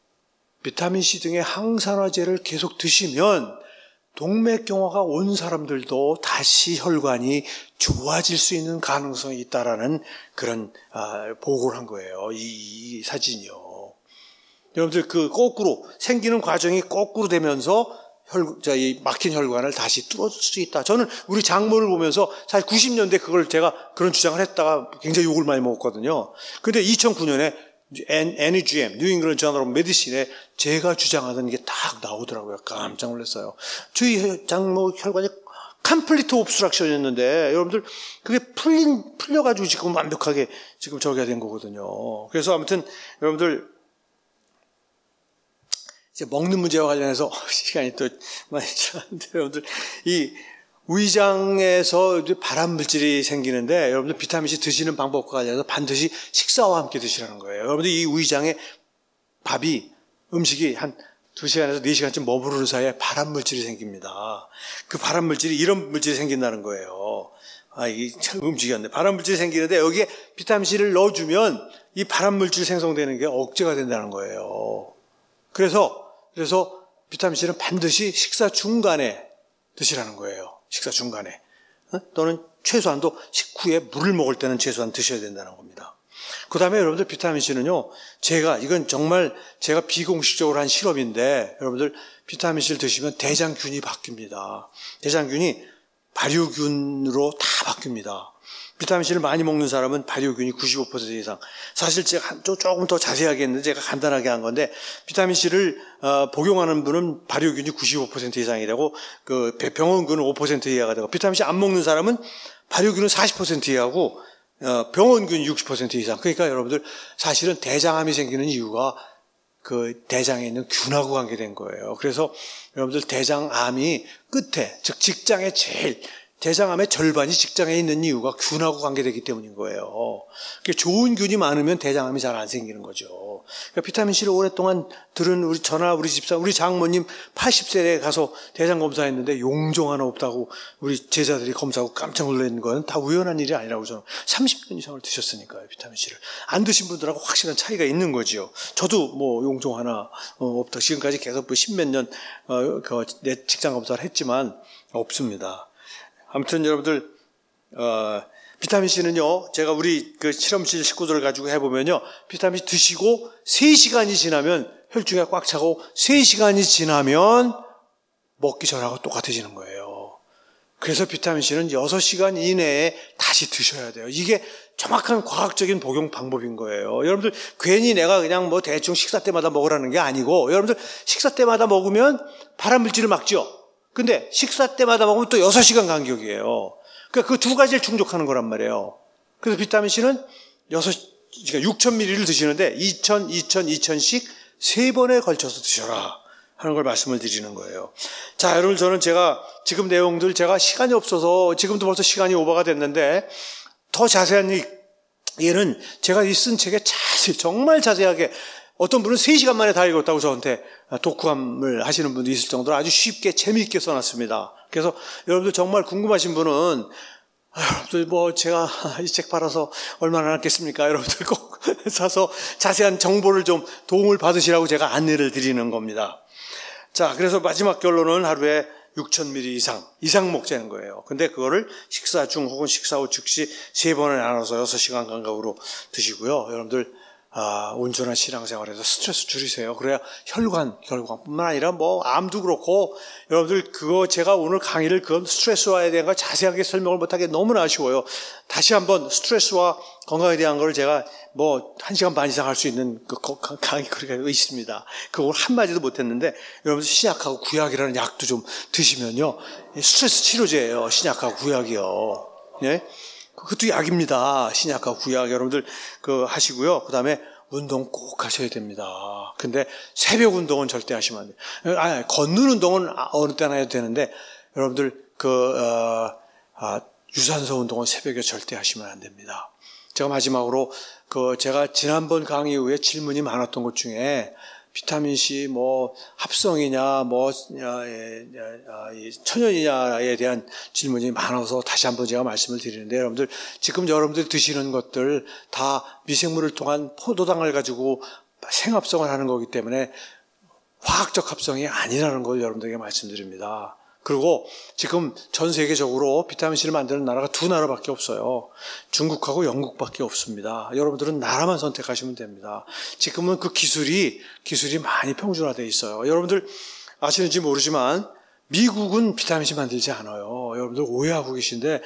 비타민C 등의 항산화제를 계속 드시면 동맥경화가 온 사람들도 다시 혈관이 좋아질 수 있는 가능성이 있다라는 그런 아, 보고를 한 거예요. 이, 이 사진이요. 여러분들 그 거꾸로 생기는 과정이 거꾸로 되면서 혈, 자, 이 막힌 혈관을 다시 뚫어줄 수 있다. 저는 우리 장모를 보면서 사실 구십 년대 그걸 제가 그런 주장을 했다가 굉장히 욕을 많이 먹었거든요. 근데 이천구 년에 엔 이 지 엠, 뉴 잉글랜드 저널 오브 메디신에 제가 주장하던 게 딱 나오더라고요. 깜짝 놀랐어요. 저희 장모 혈관이 컴플리트 옵스트럭션이었는데 여러분들 그게 풀린 풀려가지고 지금 완벽하게 지금 저기가 된 거거든요. 그래서 아무튼 여러분들 이제 먹는 문제와 관련해서 시간이 또 많이 지났는데 여러분들 이 위장에서 발암 물질이 생기는데 여러분들 비타민C 드시는 방법과 관련해서 반드시 식사와 함께 드시라는 거예요. 여러분들 이 위장에 밥이 음식이 한 두 시간에서 네 시간쯤 머무르는 사이에 발암 물질이 생깁니다. 그 발암 물질이 이런 물질이 생긴다는 거예요. 아, 이게 참 음식이었네. 발암 물질이 생기는데 여기에 비타민C를 넣어주면 이 발암 물질 생성되는 게 억제가 된다는 거예요. 그래서 그래서 비타민C는 반드시 식사 중간에 드시라는 거예요. 식사 중간에. 어? 또는 최소한도 식후에 물을 먹을 때는 최소한 드셔야 된다는 겁니다. 그 다음에 여러분들 비타민C는요, 제가, 이건 정말 제가 비공식적으로 한 실험인데, 여러분들 비타민C를 드시면 대장균이 바뀝니다. 대장균이 발효균으로 다 바뀝니다. 비타민C를 많이 먹는 사람은 발효균이 구십오 퍼센트 이상. 사실 제가 조금 더 자세하게 했는데 제가 간단하게 한 건데 비타민C를 어, 복용하는 분은 발효균이 구십오 퍼센트 이상이 되고 그 병원균은 오 퍼센트 이하가 되고 비타민C 안 먹는 사람은 발효균은 사십 퍼센트 이하고 어, 병원균 육십 퍼센트 이상. 그러니까 여러분들 사실은 대장암이 생기는 이유가 그 대장에 있는 균하고 관계된 거예요. 그래서 여러분들 대장암이 끝에 즉 직장의 제일 대장암의 절반이 직장에 있는 이유가 균하고 관계되기 때문인 거예요. 좋은 균이 많으면 대장암이 잘 안 생기는 거죠. 그러니까 비타민C를 오랫동안 들은 우리 전화 우리 집사 우리 장모님 팔십 세에 가서 대장 검사했는데 용종 하나 없다고 우리 제자들이 검사하고 깜짝 놀라는 건 다 우연한 일이 아니라고 저는 삼십 년 이상을 드셨으니까요. 비타민C를 안 드신 분들하고 확실한 차이가 있는 거지요. 저도 뭐 용종 하나 없다 지금까지 계속 십몇 년 어, 그 내 직장 검사를 했지만 없습니다. 아무튼 여러분들 어, 비타민C는요, 제가 우리 그 실험실 식구들을 가지고 해보면요, 비타민C 드시고 세 시간이 지나면 혈중이 꽉 차고 세 시간이 지나면 먹기 전하고 똑같아지는 거예요. 그래서 비타민C는 여섯 시간 이내에 다시 드셔야 돼요. 이게 정확한 과학적인 복용 방법인 거예요. 여러분들 괜히 내가 그냥 뭐 대충 식사 때마다 먹으라는 게 아니고, 여러분들 식사 때마다 먹으면 발암물질을 막죠. 근데 식사 때마다 먹으면 또 여섯 시간 간격이에요. 그러니까 그 두 가지를 충족하는 거란 말이에요. 그래서 비타민C는 여섯, 그러니까 육천 밀리리터를 드시는데 이천, 이천, 이천씩 세 번에 걸쳐서 드셔라 하는 걸 말씀을 드리는 거예요. 자, 여러분 저는 제가 지금 내용들 제가 시간이 없어서 지금도 벌써 시간이 오버가 됐는데 더 자세한 얘는 제가 이 쓴 책에 자세히 정말 자세하게 어떤 분은 세 시간 만에 다 읽었다고 저한테 독후감을 하시는 분도 있을 정도로 아주 쉽게 재미있게 써놨습니다. 그래서 여러분들 정말 궁금하신 분은 여러분들 뭐 제가 이 책 팔아서 얼마나 남겠습니까? 여러분들 꼭 사서 자세한 정보를 좀 도움을 받으시라고 제가 안내를 드리는 겁니다. 자, 그래서 마지막 결론은 하루에 육천 밀리리터 이상, 이상 먹자는 거예요. 근데 그거를 식사 중 혹은 식사 후 즉시 세 번에 나눠서 여섯 시간 간격으로 드시고요. 여러분들 아, 온전한 신앙생활에서 스트레스 줄이세요. 그래야 혈관, 혈관뿐만 아니라 뭐 암도 그렇고, 여러분들 그거 제가 오늘 강의를 그건 스트레스와에 대한 거 자세하게 설명을 못하게 너무나 아쉬워요. 다시 한번 스트레스와 건강에 대한 걸 제가 뭐 한 시간 반 이상 할 수 있는 그 강의 그렇게 있습니다. 그걸 한마디도 못했는데, 여러분들 신약하고 구약이라는 약도 좀 드시면요, 스트레스 치료제예요. 신약하고 구약이요. 예? 그것도 약입니다. 신약하고 구약 여러분들 그 하시고요. 그 다음에 운동 꼭 하셔야 됩니다. 근데 새벽 운동은 절대 하시면 안 돼요. 아니, 걷는 운동은 어느 때나 해도 되는데 여러분들 그 어, 아, 유산소 운동은 새벽에 절대 하시면 안 됩니다. 제가 마지막으로 그 제가 지난번 강의 이후에 질문이 많았던 것 중에 비타민C 뭐 합성이냐 뭐 천연이냐에 대한 질문이 많아서 다시 한번 제가 말씀을 드리는데, 여러분들 지금 여러분들 드시는 것들 다 미생물을 통한 포도당을 가지고 생합성을 하는 거기 때문에 화학적 합성이 아니라는 걸 여러분들에게 말씀드립니다. 그리고 지금 전 세계적으로 비타민C를 만드는 나라가 두 나라밖에 없어요. 중국하고 영국밖에 없습니다. 여러분들은 나라만 선택하시면 됩니다. 지금은 그 기술이 기술이 많이 평준화되어 있어요. 여러분들 아시는지 모르지만 미국은 비타민C 만들지 않아요. 여러분들 오해하고 계신데,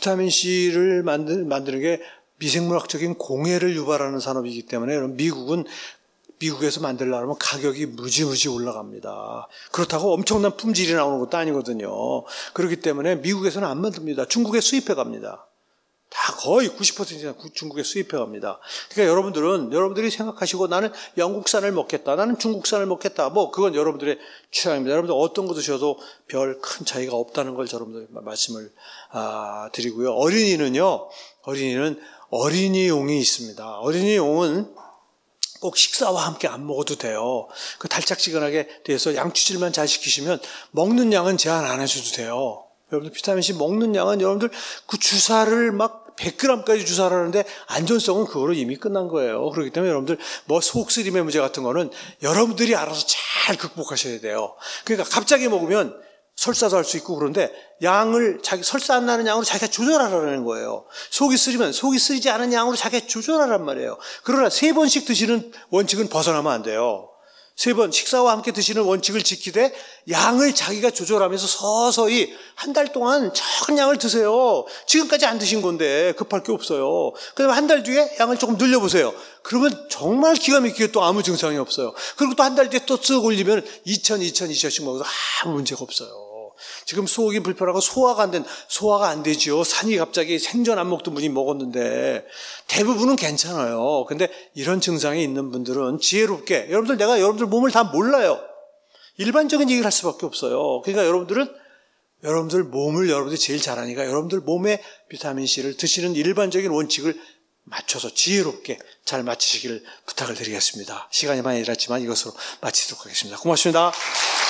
비타민C를 만드, 만드는 게 미생물학적인 공해를 유발하는 산업이기 때문에 여러분 미국은 미국에서 만들려면 가격이 무지무지 올라갑니다. 그렇다고 엄청난 품질이 나오는 것도 아니거든요. 그렇기 때문에 미국에서는 안 만듭니다. 중국에 수입해 갑니다. 다 거의 구십 퍼센트 이상 중국에 수입해 갑니다. 그러니까 여러분들은 여러분들이 생각하시고 나는 영국산을 먹겠다, 나는 중국산을 먹겠다, 뭐 그건 여러분들의 취향입니다. 여러분들 어떤 거 드셔도 별 큰 차이가 없다는 걸 여러분들 말씀을 아, 드리고요. 어린이는요, 어린이는 어린이용이 있습니다. 어린이용은 꼭 식사와 함께 안 먹어도 돼요. 그 달짝지근하게 돼서 양치질만 잘 시키시면 먹는 양은 제한 안 하셔도 돼요. 여러분들 비타민C 먹는 양은 여러분들 그 주사를 막 백 그램까지 주사를 하는데 안전성은 그거로 이미 끝난 거예요. 그렇기 때문에 여러분들 뭐 속쓰림의 문제 같은 거는 여러분들이 알아서 잘 극복하셔야 돼요. 그러니까 갑자기 먹으면 설사도 할 수 있고, 그런데 양을 자기 설사 안 나는 양으로 자기가 조절하라는 거예요. 속이 쓰리면 속이 쓰리지 않은 양으로 자기가 조절하란 말이에요. 그러나 세 번씩 드시는 원칙은 벗어나면 안 돼요. 세 번 식사와 함께 드시는 원칙을 지키되 양을 자기가 조절하면서 서서히 한 달 동안 적은 양을 드세요. 지금까지 안 드신 건데 급할 게 없어요. 그다음에 한 달 뒤에 양을 조금 늘려보세요. 그러면 정말 기가 막히게 또 아무 증상이 없어요. 그리고 또 한 달 뒤에 또 쓱 올리면 이천, 이천, 이천씩 먹어도 아무 문제가 없어요. 지금 소화기 불편하고 소화가 안 된, 소화가 안 되죠. 산이 갑자기 생전 안 먹던 분이 먹었는데 대부분은 괜찮아요. 근데 이런 증상이 있는 분들은 지혜롭게, 여러분들 내가 여러분들 몸을 다 몰라요. 일반적인 얘기를 할 수밖에 없어요. 그러니까 여러분들은 여러분들 몸을 여러분들이 제일 잘 아니까 여러분들 몸에 비타민C를 드시는 일반적인 원칙을 맞춰서 지혜롭게 잘 마치시기를 부탁을 드리겠습니다. 시간이 많이 일었지만 이것으로 마치도록 하겠습니다. 고맙습니다.